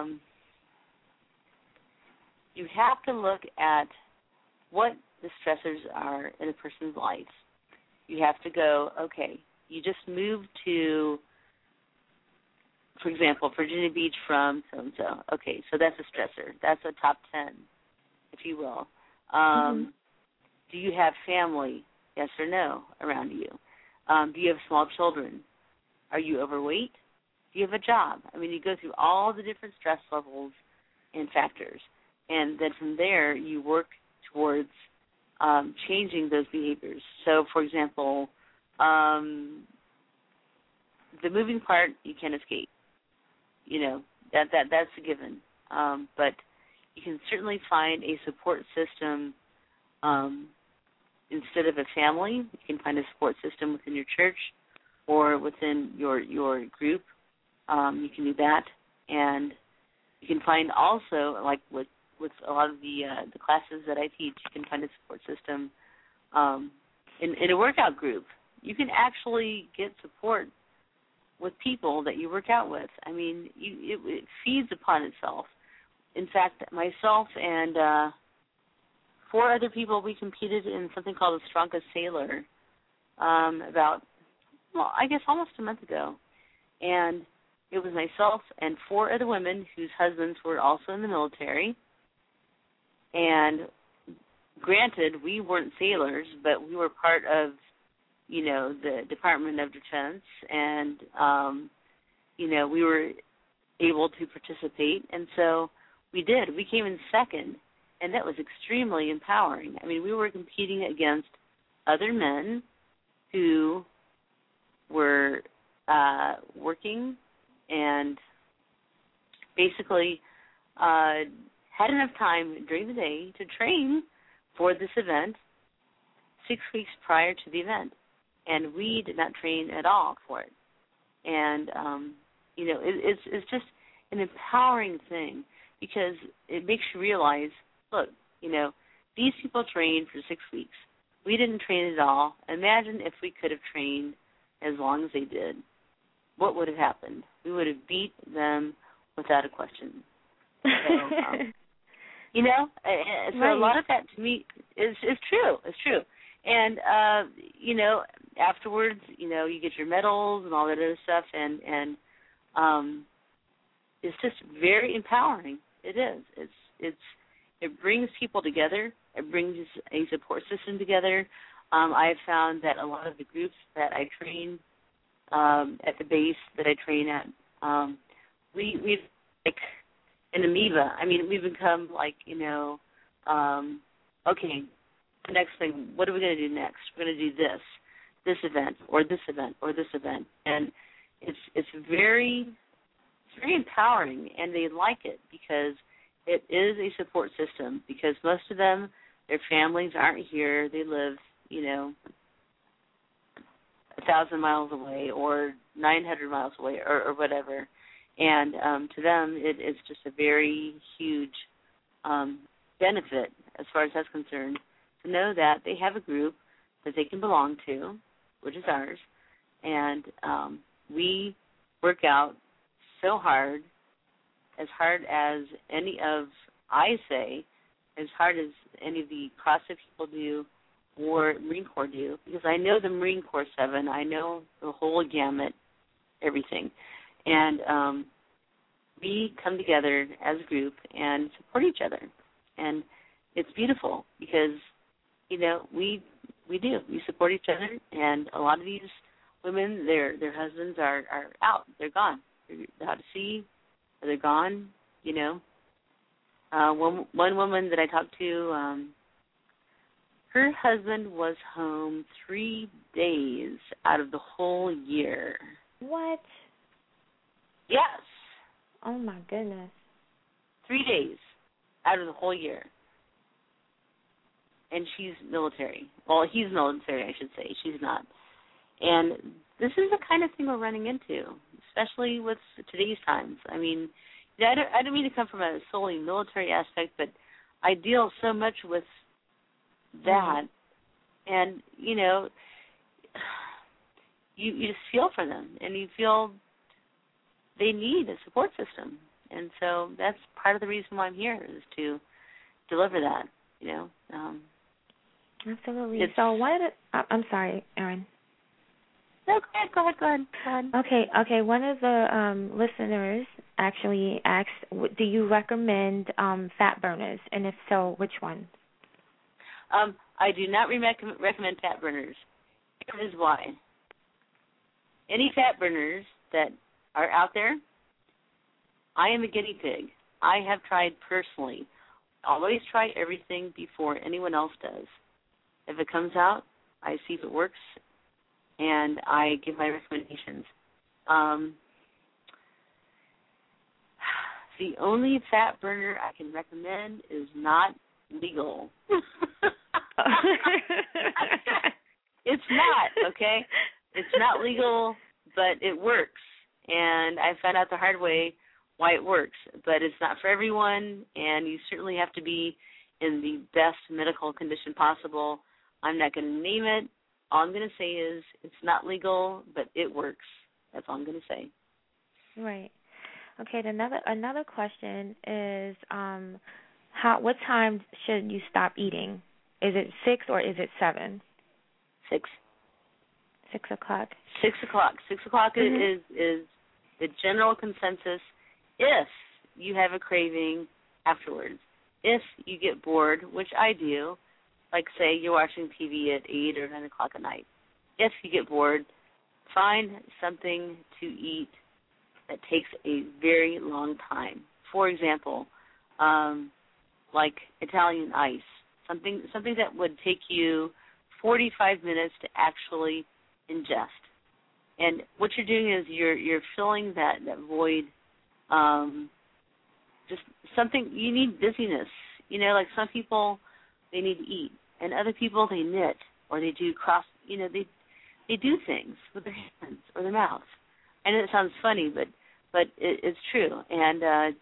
you have to look at what the stressors are in a person's life. You have to go, okay, you just moved to, for example, Virginia Beach from so-and-so. Okay, so that's a stressor. That's a top 10, if you will. Do you have family, yes or no, around you? Do you have small children? Are you overweight? Do you have a job? I mean, you go through all the different stress levels and factors, and then from there you work towards changing those behaviors. So, for example, the moving part you can't escape. That's a given. But you can certainly find a support system instead of a family. You can find a support system within your church or within your group. You can do that, and you can find also, like with a lot of the classes that I teach, you can find a support system in a workout group. You can actually get support with people that you work out with. I mean, it feeds upon itself. In fact, myself and 4 other people, we competed in something called the Strongest Sailor almost a month ago. And it was myself and 4 other women whose husbands were also in the military. And granted, we weren't sailors, but we were part of, the Department of Defense, and, we were able to participate. And so we did. We came in second, and that was extremely empowering. I mean, we were competing against other men who were working and basically had enough time during the day to train for this event 6 weeks prior to the event. And we did not train at all for it. And, it's just an empowering thing because it makes you realize, look, these people trained for 6 weeks. We didn't train at all. Imagine if we could have trained as long as they did. What would have happened? We would have beat them without a question. So, so right. A lot of that to me is true. It's true. And, afterwards, you get your medals and all that other stuff, and it's just very empowering. It is. It brings people together. It brings a support system together. I have found that a lot of the groups that I train at the base that I train at. We've like an amoeba. I mean, we've become like, okay, the next thing, what are we going to do next? We're going to do this event, or this event, or this event. And it's very empowering, and they like it because it is a support system, because most of them, their families aren't here. They live, 1,000 miles away or 900 miles away or whatever. And to them, it's just a very huge benefit, as far as that's concerned, to know that they have a group that they can belong to, which is ours. And we work out so hard as any of, I say, as hard as any of the CrossFit people do or Marine Corps do, because I know the Marine Corps 7, I know the whole gamut, everything. And we come together as a group and support each other. And it's beautiful because, we do. We support each other, and a lot of these women, their husbands are out. They're gone. They're out to sea, or they're gone, One woman that I talked to, her husband was home 3 days out of the whole year. What? Yes. Oh, my goodness. 3 days out of the whole year. And she's military. Well, he's military, I should say. She's not. And this is the kind of thing we're running into, especially with today's times. I mean, I don't mean to come from a solely military aspect, but I deal so much with that. And, you just feel for them, and you feel they need a support system. And so that's part of the reason why I'm here, is to deliver that, Absolutely. So I'm sorry, Erin. No, go ahead. Okay. One of the listeners actually asked, do you recommend fat burners? And if so, which one? I do not recommend fat burners. Here is why. Any fat burners that are out there, I am a guinea pig. I have tried personally. Always try everything before anyone else does. If it comes out, I see if it works, and I give my recommendations. The only fat burner I can recommend is not legal. It's not, okay? It's not legal, but it works. And I found out the hard way why it works. But it's not for everyone, and you certainly have to be in the best medical condition possible. I'm not going to name it. All I'm going to say is it's not legal, but it works. That's all I'm going to say. Right. Okay, another question is what time should you stop eating? Is it 6 or is it 7? 6. 6 o'clock? 6 o'clock. 6 o'clock is the general consensus if you have a craving afterwards. If you get bored, which I do, like say you're watching TV at 8 or 9 o'clock at night. If you get bored, find something to eat that takes a very long time. For example, like Italian ice, something that would take you 45 minutes to actually ingest. And what you're doing is you're filling that void. Just something, you need busyness. Like some people, they need to eat, and other people, they knit, or they do they do things with their hands or their mouths. I know it sounds funny, but it's true, and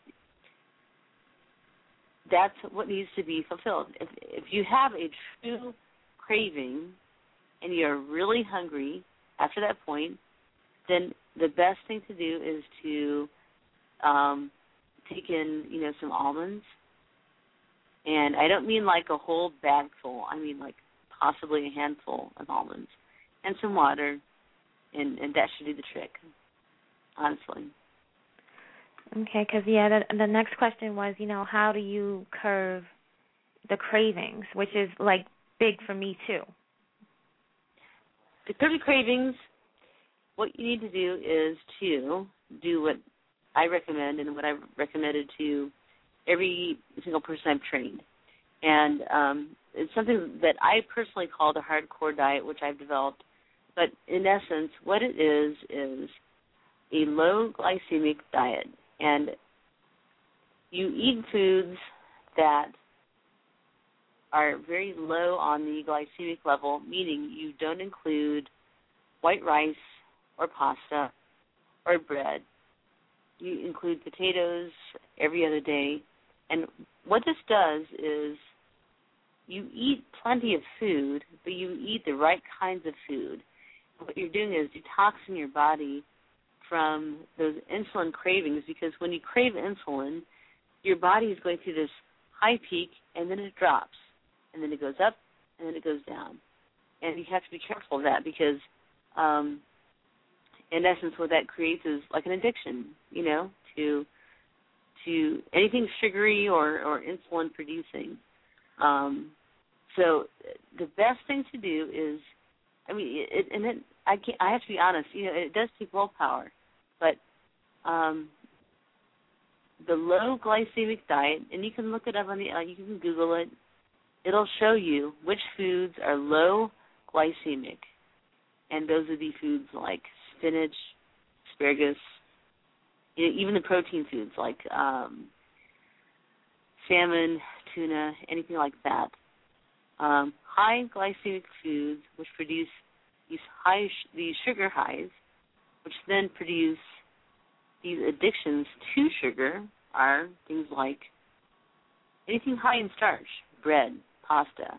that's what needs to be fulfilled. If you have a true craving and you're really hungry after that point, then the best thing to do is to take in, some almonds. And I don't mean like a whole bag full. I mean like possibly a handful of almonds and some water, and that should do the trick, honestly. Okay, because, the next question was, how do you curb the cravings, which is, big for me, too. To curb the cravings, what you need to do is to do what I recommend and what I've recommended to every single person I've trained. And it's something that I personally call the hardcore diet, which I've developed. But in essence, what it is a low glycemic diet. And you eat foods that are very low on the glycemic level, meaning you don't include white rice or pasta or bread. You include potatoes every other day. And what this does is you eat plenty of food, but you eat the right kinds of food. What you're doing is detoxing your body from those insulin cravings, because when you crave insulin, your body is going through this high peak, and then it drops, and then it goes up, and then it goes down. And you have to be careful of that because, in essence, what that creates is like an addiction, to anything sugary or insulin producing. So the best thing to do is, I have to be honest, it does take willpower, but the low glycemic diet, and you can look it up you can Google it. It'll show you which foods are low glycemic, and those would be foods like spinach, asparagus, even the protein foods like salmon, tuna, anything like that. High glycemic foods, which produce these sugar highs, which then produce these addictions to sugar, are things like anything high in starch, bread, pasta,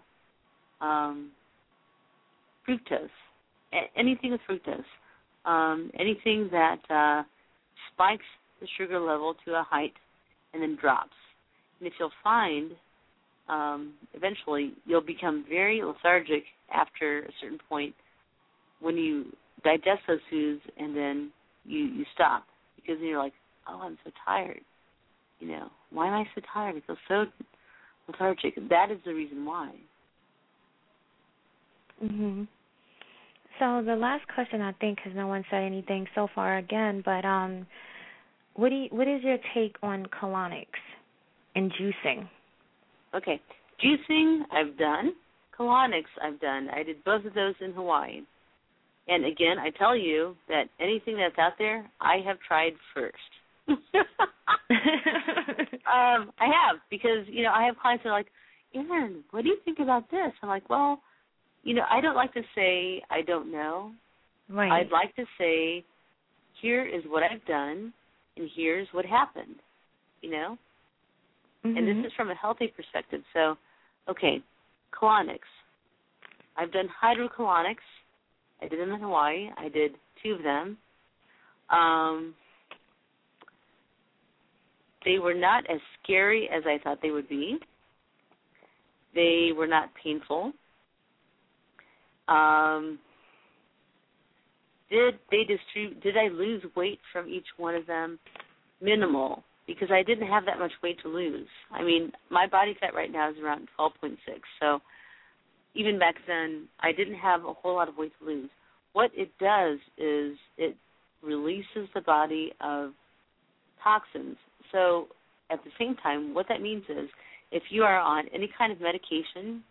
fructose, anything with fructose, anything that spikes the sugar level to a height and then drops. And if you'll find, eventually you'll become very lethargic after a certain point when you digest those foods, and then you stop, because then you're like, oh, I'm so tired. Why am I so tired? I feel so lethargic. That is the reason why. Mhm. So the last question, I think, because no one said anything so far again, but what is your take on colonics and juicing? Okay. Juicing, I've done. Colonics, I've done. I did both of those in Hawaii. And again, I tell you that anything that's out there, I have tried first. I have, because, I have clients that are like, Erin, what do you think about this? I'm like, well, I don't like to say I don't know. Right. I'd like to say, here is what I've done, and here's what happened, Mm-hmm. And this is from a healthy perspective. So, okay, colonics. I've done hydrocolonics. I did them in Hawaii. I did 2 of them. They were not as scary as I thought they would be. They were not painful. Did I lose weight from each one of them? Minimal, because I didn't have that much weight to lose. I mean, my body fat right now is around 12.6, so even back then, I didn't have a whole lot of weight to lose. What it does is it releases the body of toxins. So at the same time, what that means is if you are on any kind of medication,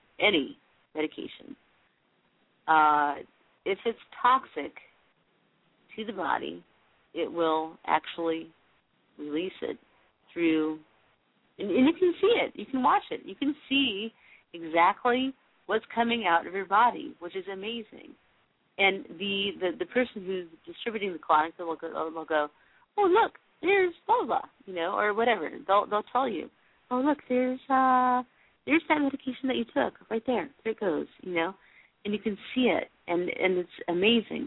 if it's toxic to the body, it will actually release it through, and you can see it. You can watch it. You can see exactly what's coming out of your body, which is amazing. And the person who's distributing the colonics will go, oh, look, there's blah, blah, or whatever. They'll tell you, oh, look, there's that medication that you took right there. There it goes, and you can see it, and it's amazing.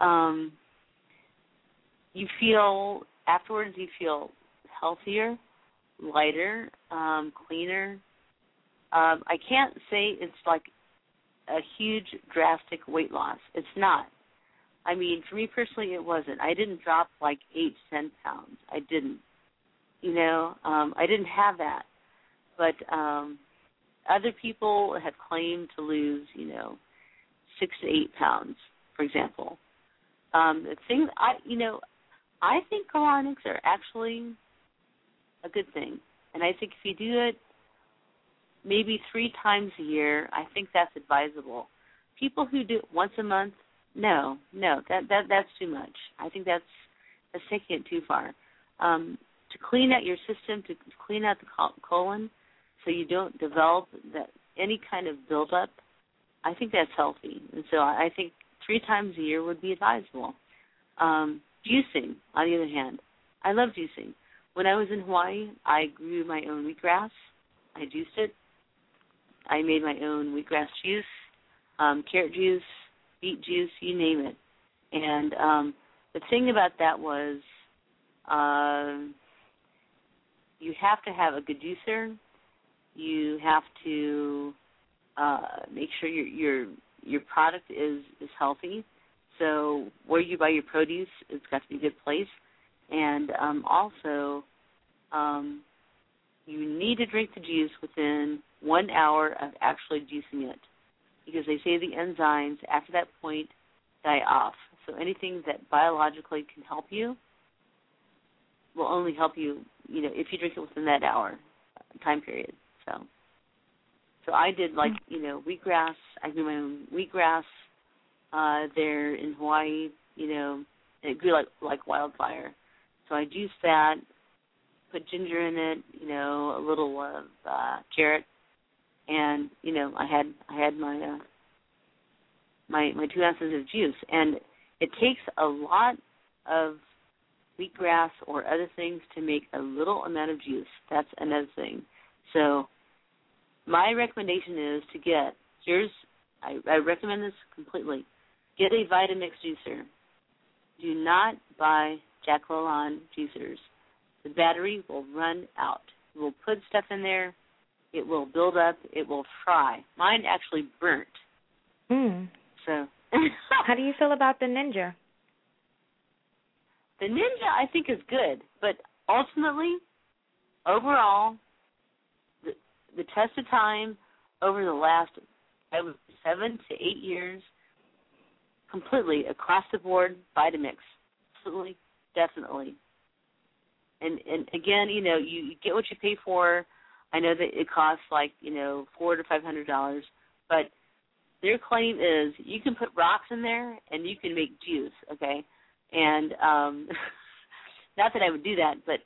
Afterwards you feel healthier, lighter, cleaner. I can't say it's like a huge, drastic weight loss. It's not. I mean, for me personally, it wasn't. I didn't drop like 8 to 10 pounds. I didn't. I didn't have that. But other people have claimed to lose, 6 to 8 pounds, for example. The thing I think colonics are actually a good thing, and I think if you do it maybe 3 times a year, I think that's advisable. People who do it once a month, no, that's too much. I think that's taking it too far. To clean out your system, to clean out the colon, so you don't develop any kind of buildup, I think that's healthy. And so I think 3 times a year would be advisable. Juicing, on the other hand, I love juicing. When I was in Hawaii, I grew my own wheatgrass. I juiced it. I made my own wheatgrass juice, carrot juice, beet juice, you name it. And the thing about that was you have to have a good juicer. You have to make sure your product is healthy. So where you buy your produce, it's got to be a good place. And also, you need to drink the juice within 1 hour of actually juicing it, because they say the enzymes after that point die off. So anything that biologically can help you will only help you, if you drink it within that hour time period. So I did wheatgrass. I grew my own wheatgrass there in Hawaii. And it grew like wildfire. So I juiced that, put ginger in it, a little of carrot, and I had my my 2 ounces of juice. And it takes a lot of wheatgrass or other things to make a little amount of juice. That's another thing. So my recommendation is to get I recommend this completely. Get a Vitamix juicer. Do not buy Jack LaLanne juicers. The battery will run out. It will put stuff in there. It will build up. It will fry. Mine actually burnt. So, how do you feel about the Ninja? The Ninja, I think, is good, but ultimately, overall, the test of time over the last 7 to 8 years, completely across the board, Vitamix, absolutely, definitely. And again, you get what you pay for. I know that it costs $400 to $500, but their claim is you can put rocks in there and you can make juice, okay? And not that I would do that, but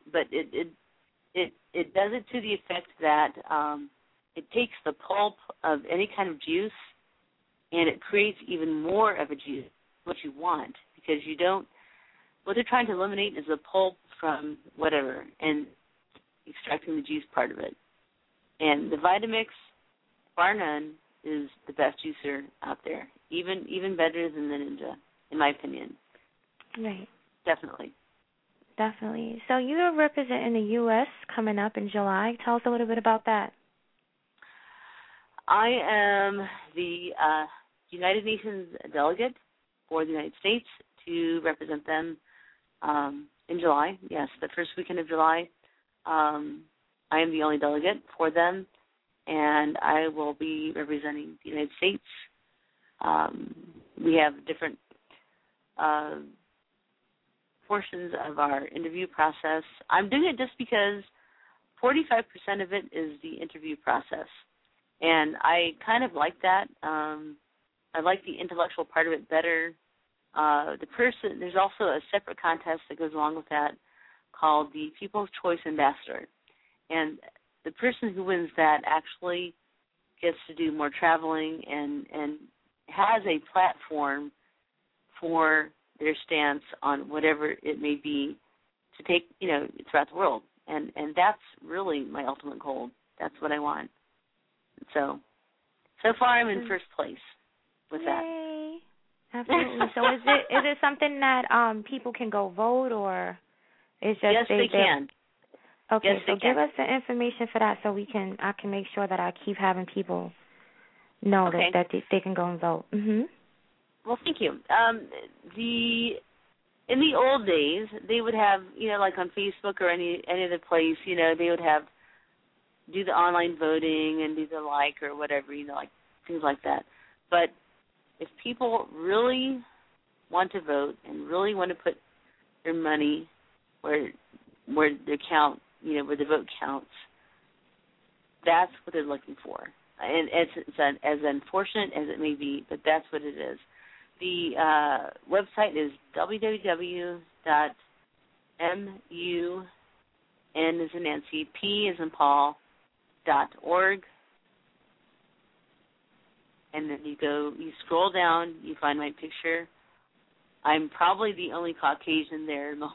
it does it to the effect that it takes the pulp of any kind of juice and it creates even more of a juice, what you want, because what they're trying to eliminate is the pulp from whatever and extracting the juice part of it. And the Vitamix, bar none, is the best juicer out there, even better than the Ninja, in my opinion. Right. Definitely. So you're representing the U.S. coming up in July. Tell us a little bit about that. I am the United Nations delegate for the United States to represent them in July. Yes, the first weekend of July. I am the only delegate for them, and I will be representing the United States. We have different portions of our interview process. I'm doing it just because 45% of it is the interview process, and I kind of like that. I like the intellectual part of it better. There's also a separate contest that goes along with that called the People's Choice Ambassador, and the person who wins that actually gets to do more traveling and has a platform for their stance on whatever it may be to take, throughout the world. And that's really my ultimate goal. That's what I want. So far I'm in first place with that. Yay. Absolutely. So is it something that people can go vote, or is just yes, they can. Okay, yes, so give us the information for that so I can make sure that I keep having people know that they can go and vote. Mm-hmm. Well, thank you. In the old days, they would have, like on Facebook or any other place, they would have do the online voting and do the like or whatever, like things like that. But if people really want to vote and really want to put their money where the count, where the vote counts, that's what they're looking for. And as unfortunate as it may be, but that's what it is. The website is www.mun as in Nancy, P as in Paul, .org. And then you scroll down, you find my picture. I'm probably the only Caucasian there in the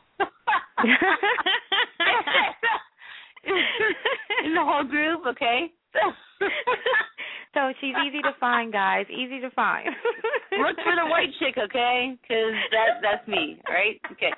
whole group, okay? So she's easy to find, guys. Easy to find. Look for the white chick, okay? Because that's me, all right? Okay.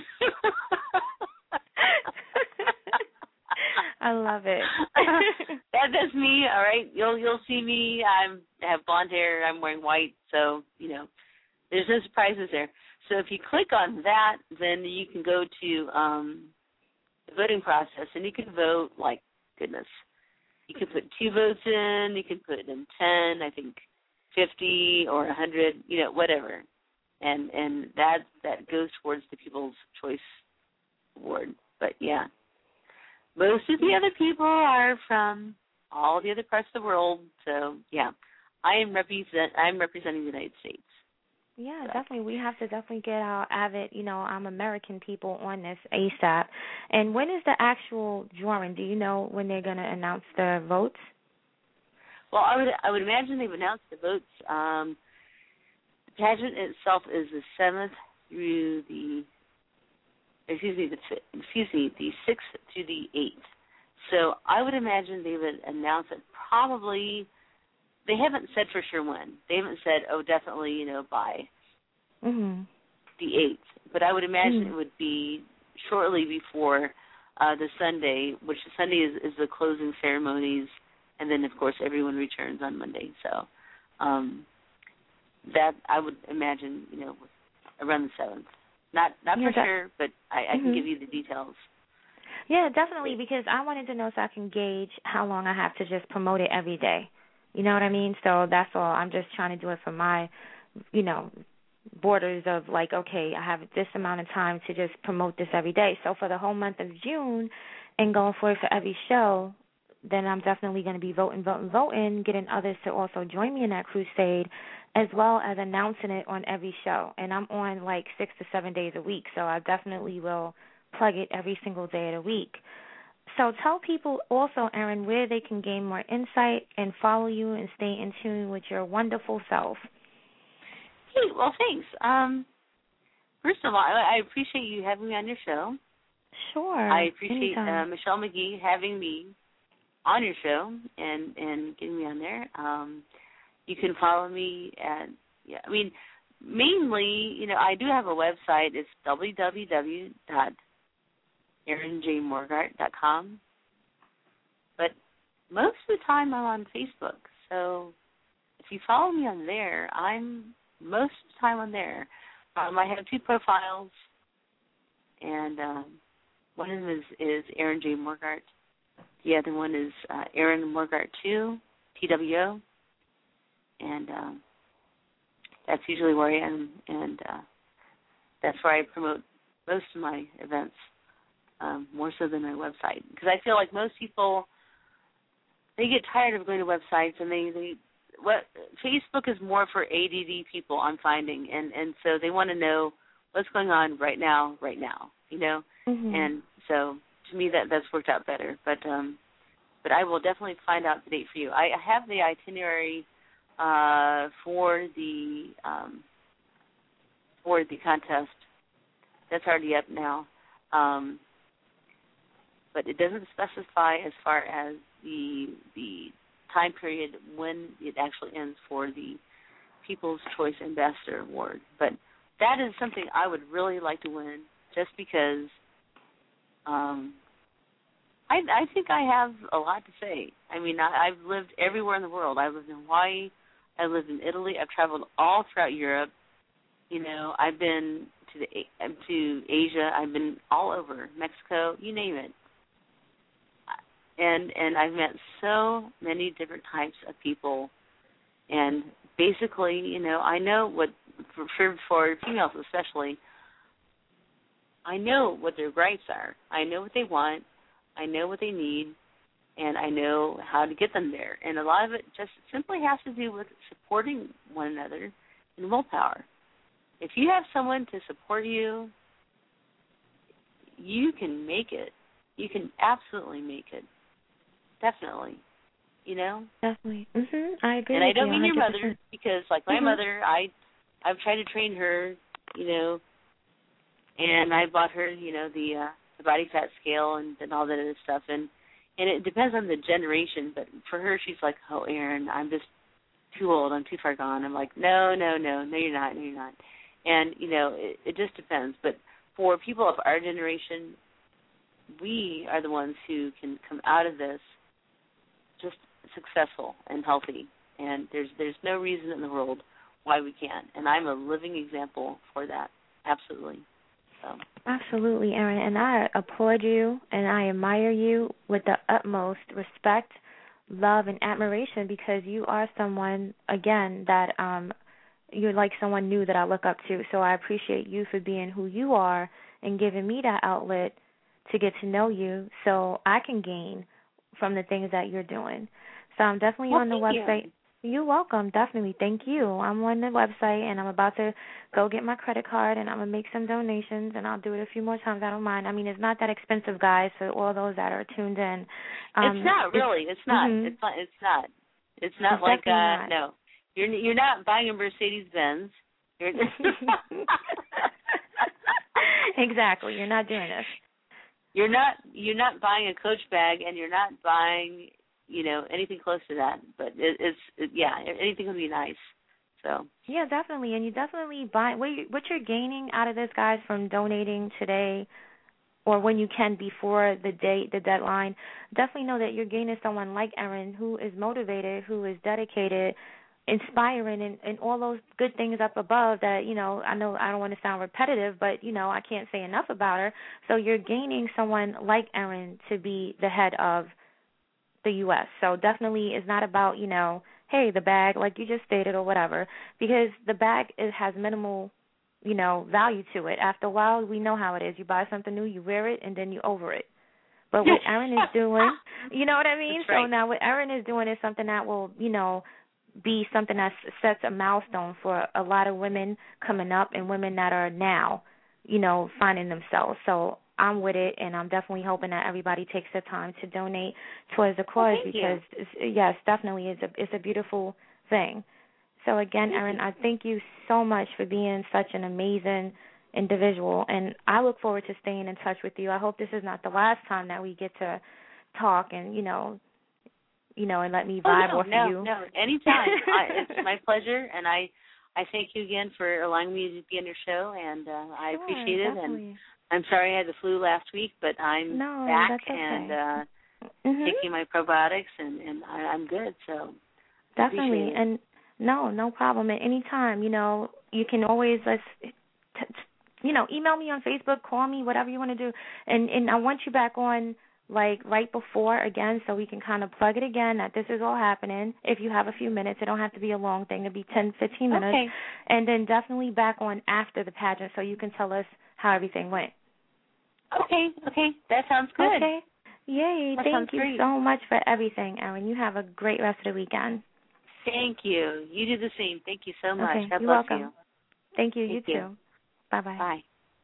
I love it. That's me, all right? You'll see me. I have blonde hair. I'm wearing white, so there's no surprises there. So if you click on that, then you can go to the voting process, and you can vote like goodness. You can put 2 votes in. You can put in 10. I think 50 or 100. Whatever, and that goes towards the People's Choice Award. But yeah. Most of the other people are from all the other parts of the world, so yeah, I'm representing the United States. Yeah, definitely. We have to definitely get our avid, American people on this ASAP. And when is the actual drawing? Do you know when they're going to announce the votes? Well, I would imagine they've announced the votes. The pageant itself is the 7th through the 6th to the 8th. So I would imagine they would announce it probably. They haven't said for sure when. They haven't said, definitely, by the 8th. But I would imagine it would be shortly before the Sunday, which the Sunday is the closing ceremonies, and then, of course, everyone returns on Monday. So that I would imagine, around the 7th. Not for sure, but I can give you the details. Yeah, definitely, because I wanted to know so I can gauge how long I have to just promote it every day. You know what I mean? So that's all. I'm just trying to do it for my, borders of like, okay, I have this amount of time to just promote this every day. So for the whole month of June and going for it for every show, then I'm definitely going to be voting, getting others to also join me in that crusade, as well as announcing it on every show. And I'm on like 6 to 7 days a week, so I definitely will plug it every single day of the week. So tell people also, Erin, where they can gain more insight and follow you and stay in tune with your wonderful self. Hey, well, thanks. First of all, I appreciate you having me on your show. Sure. I appreciate Michelle McGee having me on your show and getting me on there. You can follow me at, mainly, I do have a website. It's www.erinjmorgart.com. But most of the time I'm on Facebook. So if you follow me on there, I'm most of the time on there. I have 2 profiles, and one of them is Erin J. Morgart. The other one is Erin Morgart 2, TWO, and that's usually where I am, and that's where I promote most of my events, more so than my website. Because I feel like most people, they get tired of going to websites, and Facebook is more for ADD people, I'm finding, and so they want to know what's going on right now, and so to me that's worked out better. But I will definitely find out the date for you. I have the itinerary for the contest. That's already up now, but it doesn't specify as far as the time period when it actually ends for the People's Choice Ambassador Award. But that is something I would really like to win, just because I think I have a lot to say. I mean, I've lived everywhere in the world. I lived in Hawaii. I lived in Italy. I've traveled all throughout Europe. I've been to Asia. I've been all over, Mexico, you name it. And I've met so many different types of people And basically, you know, I know what, for females especially, I know what their gripes are. I know what they want. I know what they need. And I know how to get them there. And a lot of it just simply has to do with supporting one another and willpower. If you have someone to support you, you can make it. You can absolutely make it. Definitely. You know? Definitely. I agree. And I don't with you, mean 100%. your mother, because like my mother, I've tried to train her, you know, and I bought her, you know, the body fat scale and all that other stuff, and it depends on the generation, but for her, she's like, oh, Erin, I'm just too old, I'm too far gone. I'm like, no, you're not. And, you know, it just depends. But for people of our generation, we are the ones who can come out of this just successful and healthy. And there's no reason in the world why we can't. And I'm a living example for that, absolutely. So. Absolutely, Erin, and I applaud you and I admire you with the utmost respect, love, and admiration, because you are someone, again, that you're like someone new that I look up to. So I appreciate you for being who you are and giving me that outlet to get to know you so I can gain from the things that you're doing. So I'm definitely on the website. You're welcome. Definitely. Thank you. I'm on the website, and I'm about to go get my credit card, and I'm going to make some donations, and I'll do it a few more times. I don't mind. I mean, it's not that expensive, guys, for all those that are tuned in. It's not, really. It's not. It's not. It's not like, not. No. You're not buying a Mercedes-Benz. Exactly. You're not doing this. You're not buying a Coach bag, and you're not buying, you know, anything close to that. But anything would be nice. So yeah, definitely, and you definitely buy what you're gaining out of this, guys, from donating today, or when you can before the deadline. Definitely know that you're gaining someone like Erin, who is motivated, who is dedicated, inspiring, and all those good things up above that, you know, I know I don't want to sound repetitive, but, you know, I can't say enough about her. So you're gaining someone like Erin to be the head of the U.S. So definitely it's not about, you know, hey, the bag, like you just stated, or whatever, because the bag has minimal, you know, value to it. After a while, we know how it is. You buy something new, you wear it, and then you over it. But what Erin is doing, you know what I mean? That's right. So now what Erin is doing is something that will, you know, be something that sets a milestone for a lot of women coming up and women that are now, you know, finding themselves. So I'm with it, and I'm definitely hoping that everybody takes the time to donate towards the cause, because yes, definitely it's a beautiful thing. So again, Erin, I thank you so much for being such an amazing individual, and I look forward to staying in touch with you. I hope this is not the last time that we get to talk and, you know, and let me vibe off you. No, anytime. It's my pleasure, and I thank you again for allowing me to be on your show, and I appreciate it. Definitely. And I'm sorry I had the flu last week, but I'm back that's okay. and taking my probiotics, and I'm good. So definitely, and no problem. At any time, you know, you can always email me on Facebook, call me, whatever you want to do, and I want you back on, like, right before again, so we can kind of plug it again that this is all happening. If you have a few minutes, it don't have to be a long thing. It'll be 10, 15 minutes. Okay. And then definitely back on after the pageant so you can tell us how everything went. Okay. That sounds good. Okay. Yay. Thank you great. so much for everything, Erin. You have a great rest of the weekend. Thank you. You do the same. Thank you so much. Okay. God You're bless welcome. you. Thank you. Thank you you. too. Bye-bye. Bye.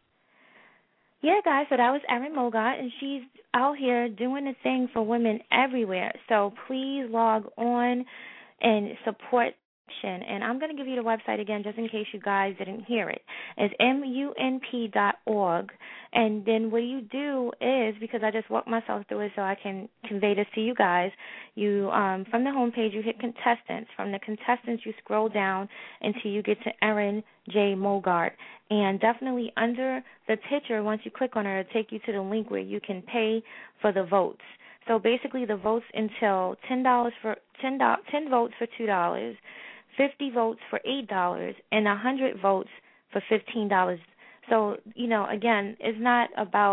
Yeah, guys, so that was Erin Mogart, and she's out here doing the thing for women everywhere. So please log on and support. And I'm going to give you the website again just in case you guys didn't hear it. It's MUNP.org. And then what you do is, because I just walked myself through it so I can convey this to you guys, you from the homepage you hit contestants. From the contestants you scroll down until you get to Erin J. Mogart. And definitely under the picture, once you click on her, it'll take you to the link where you can pay for the votes. So basically the votes until $10 for 10 votes for $2, 50 votes for $8, and 100 votes for $15. So, you know, again, it's not about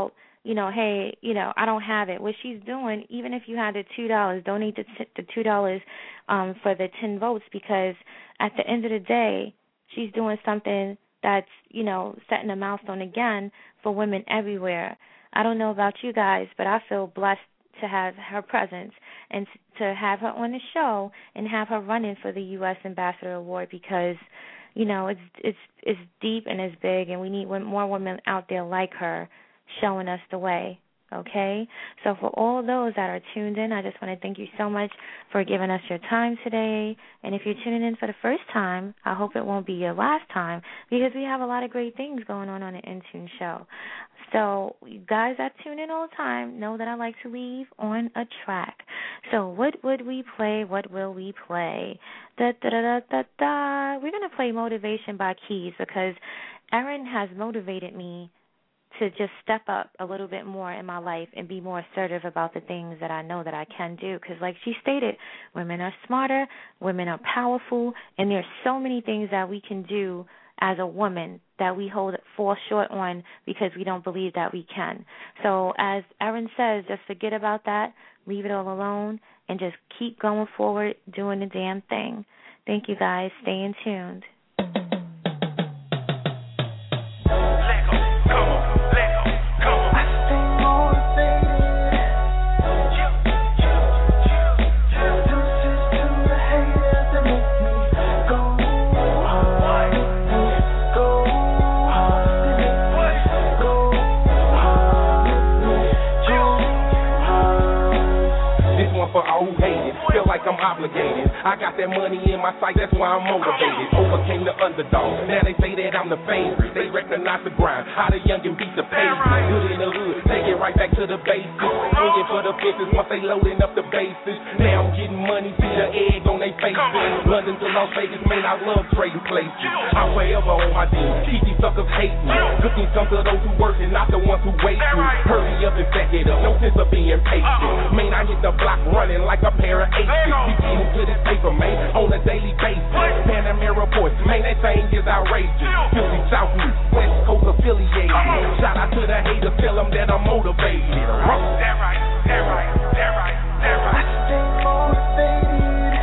hey, I don't have it. What she's doing, even if you had the $2, donate the $2 for the 10 votes, because at the end of the day, she's doing something that's, setting a milestone again for women everywhere. I don't know about you guys, but I feel blessed to have her presence and to have her on the show and have her running for the U.S. Ambassador Award, because, it's deep and it's big, and we need more women out there like her showing us the way. Okay? So for all those that are tuned in, I just want to thank you so much for giving us your time today. And if you're tuning in for the first time, I hope it won't be your last time, because we have a lot of great things going on the Intune show. So you guys that tune in all the time know that I like to leave on a track. So what would we play? What will we play? We're going to play Motivation by Keys, because Erin has motivated me to just step up a little bit more in my life and be more assertive about the things that I know that I can do. Because like she stated, women are smarter, women are powerful, and there's so many things that we can do as a woman that we fall short on because we don't believe that we can. So as Erin says, just forget about that, leave it all alone, and just keep going forward, doing the damn thing. Thank you, guys. Stay in tuned. I'm obligated. I got that money in my sight, that's why I'm motivated. Overcame the underdog, now they say that I'm the favorite. They recognize the grind, how the youngin' beat the pavement. Good in the hood, take it right back to the basics. Swinging for the fences once they loading up the bases. Now I'm getting money, see the egg on they faces. London to Las Vegas, man, I love trading places. I'm forever on my team, keep these suckers hating me. Good things come to those who work and not the ones who wait me. Hurry up and back it up, no sense of being patient. Man, I hit the block running like a pair of aces. We getting to this paper, man, on a daily basis. Panamera reports, man, that thing is outrageous. Philly, South East, West Coast affiliated. Shout out to the haters, tell them that I'm motivated. That right, that right, that right, that right. I stay motivated.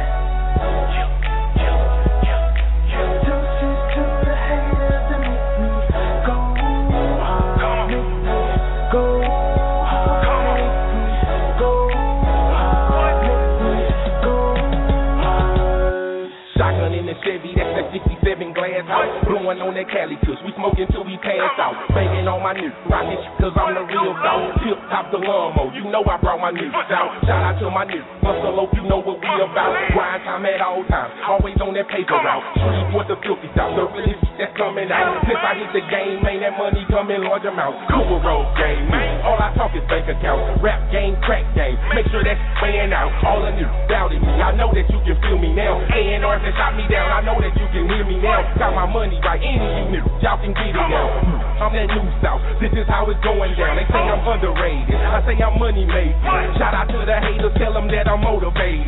Deuces to the haters that make me go hard. Make me go hard. Make me go hard. Make me go hard. Shotgun in the Chevy, that's that 67 glass house. Blowing on that Cali kush, we smoking till we pass out. Banging on my new rockin' cause I'm the real dog. Tip top the lawnmower, you know I brought my new out. Shout out to my new Muscle Oak, you know what we about. Grind time at all times, always on that paper route. Street with the filthy south, the really that's coming out. Since I hit the game, man, that money come in large amounts. Cooper Road game, man, all I talk is bank account. Rap game, crack game, make sure that's playing out. All of you doubted me, I know that you can feel me now. A&R that shot me down, I know that you can hear me now. Got my money right, any of you niggas, y'all can get it now. I'm that new South, this is how it's going down. They say I'm underrated, I say I'm money made. Shout out to the haters, tell them that I'm motivated.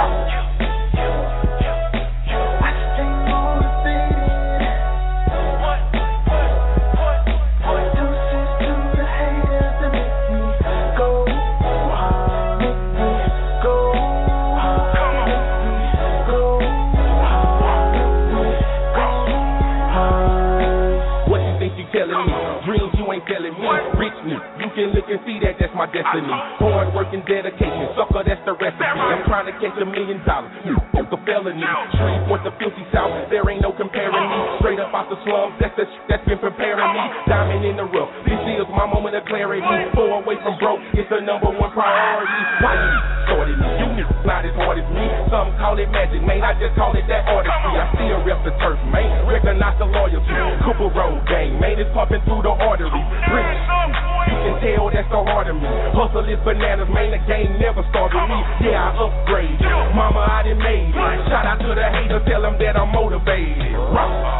You can look and see that that's my destiny. Hard work and dedication, sucker, that's the recipe. I'm trying to catch $1 million, fuck a felony. Street with the filthy south, there ain't no comparing me. Straight up out the slums, that's the that's been preparing me. Diamond in the rough, this is my moment of clarity. 4 away from broke, it's the #1 priority. Why you started me? You knew not as hard as me. Some call it magic, man, I just call it that artistry. I still rep the turf, man, recognize the loyalty. Cooper Road gang, man, it's pumping through the artery. Rich, you can tell that's the heart of me. Hustle is bananas, man, the game never started me. Yeah, I upgrade. Mama, I done made it. Shout out to the haters, tell them that I'm motivated. Rock.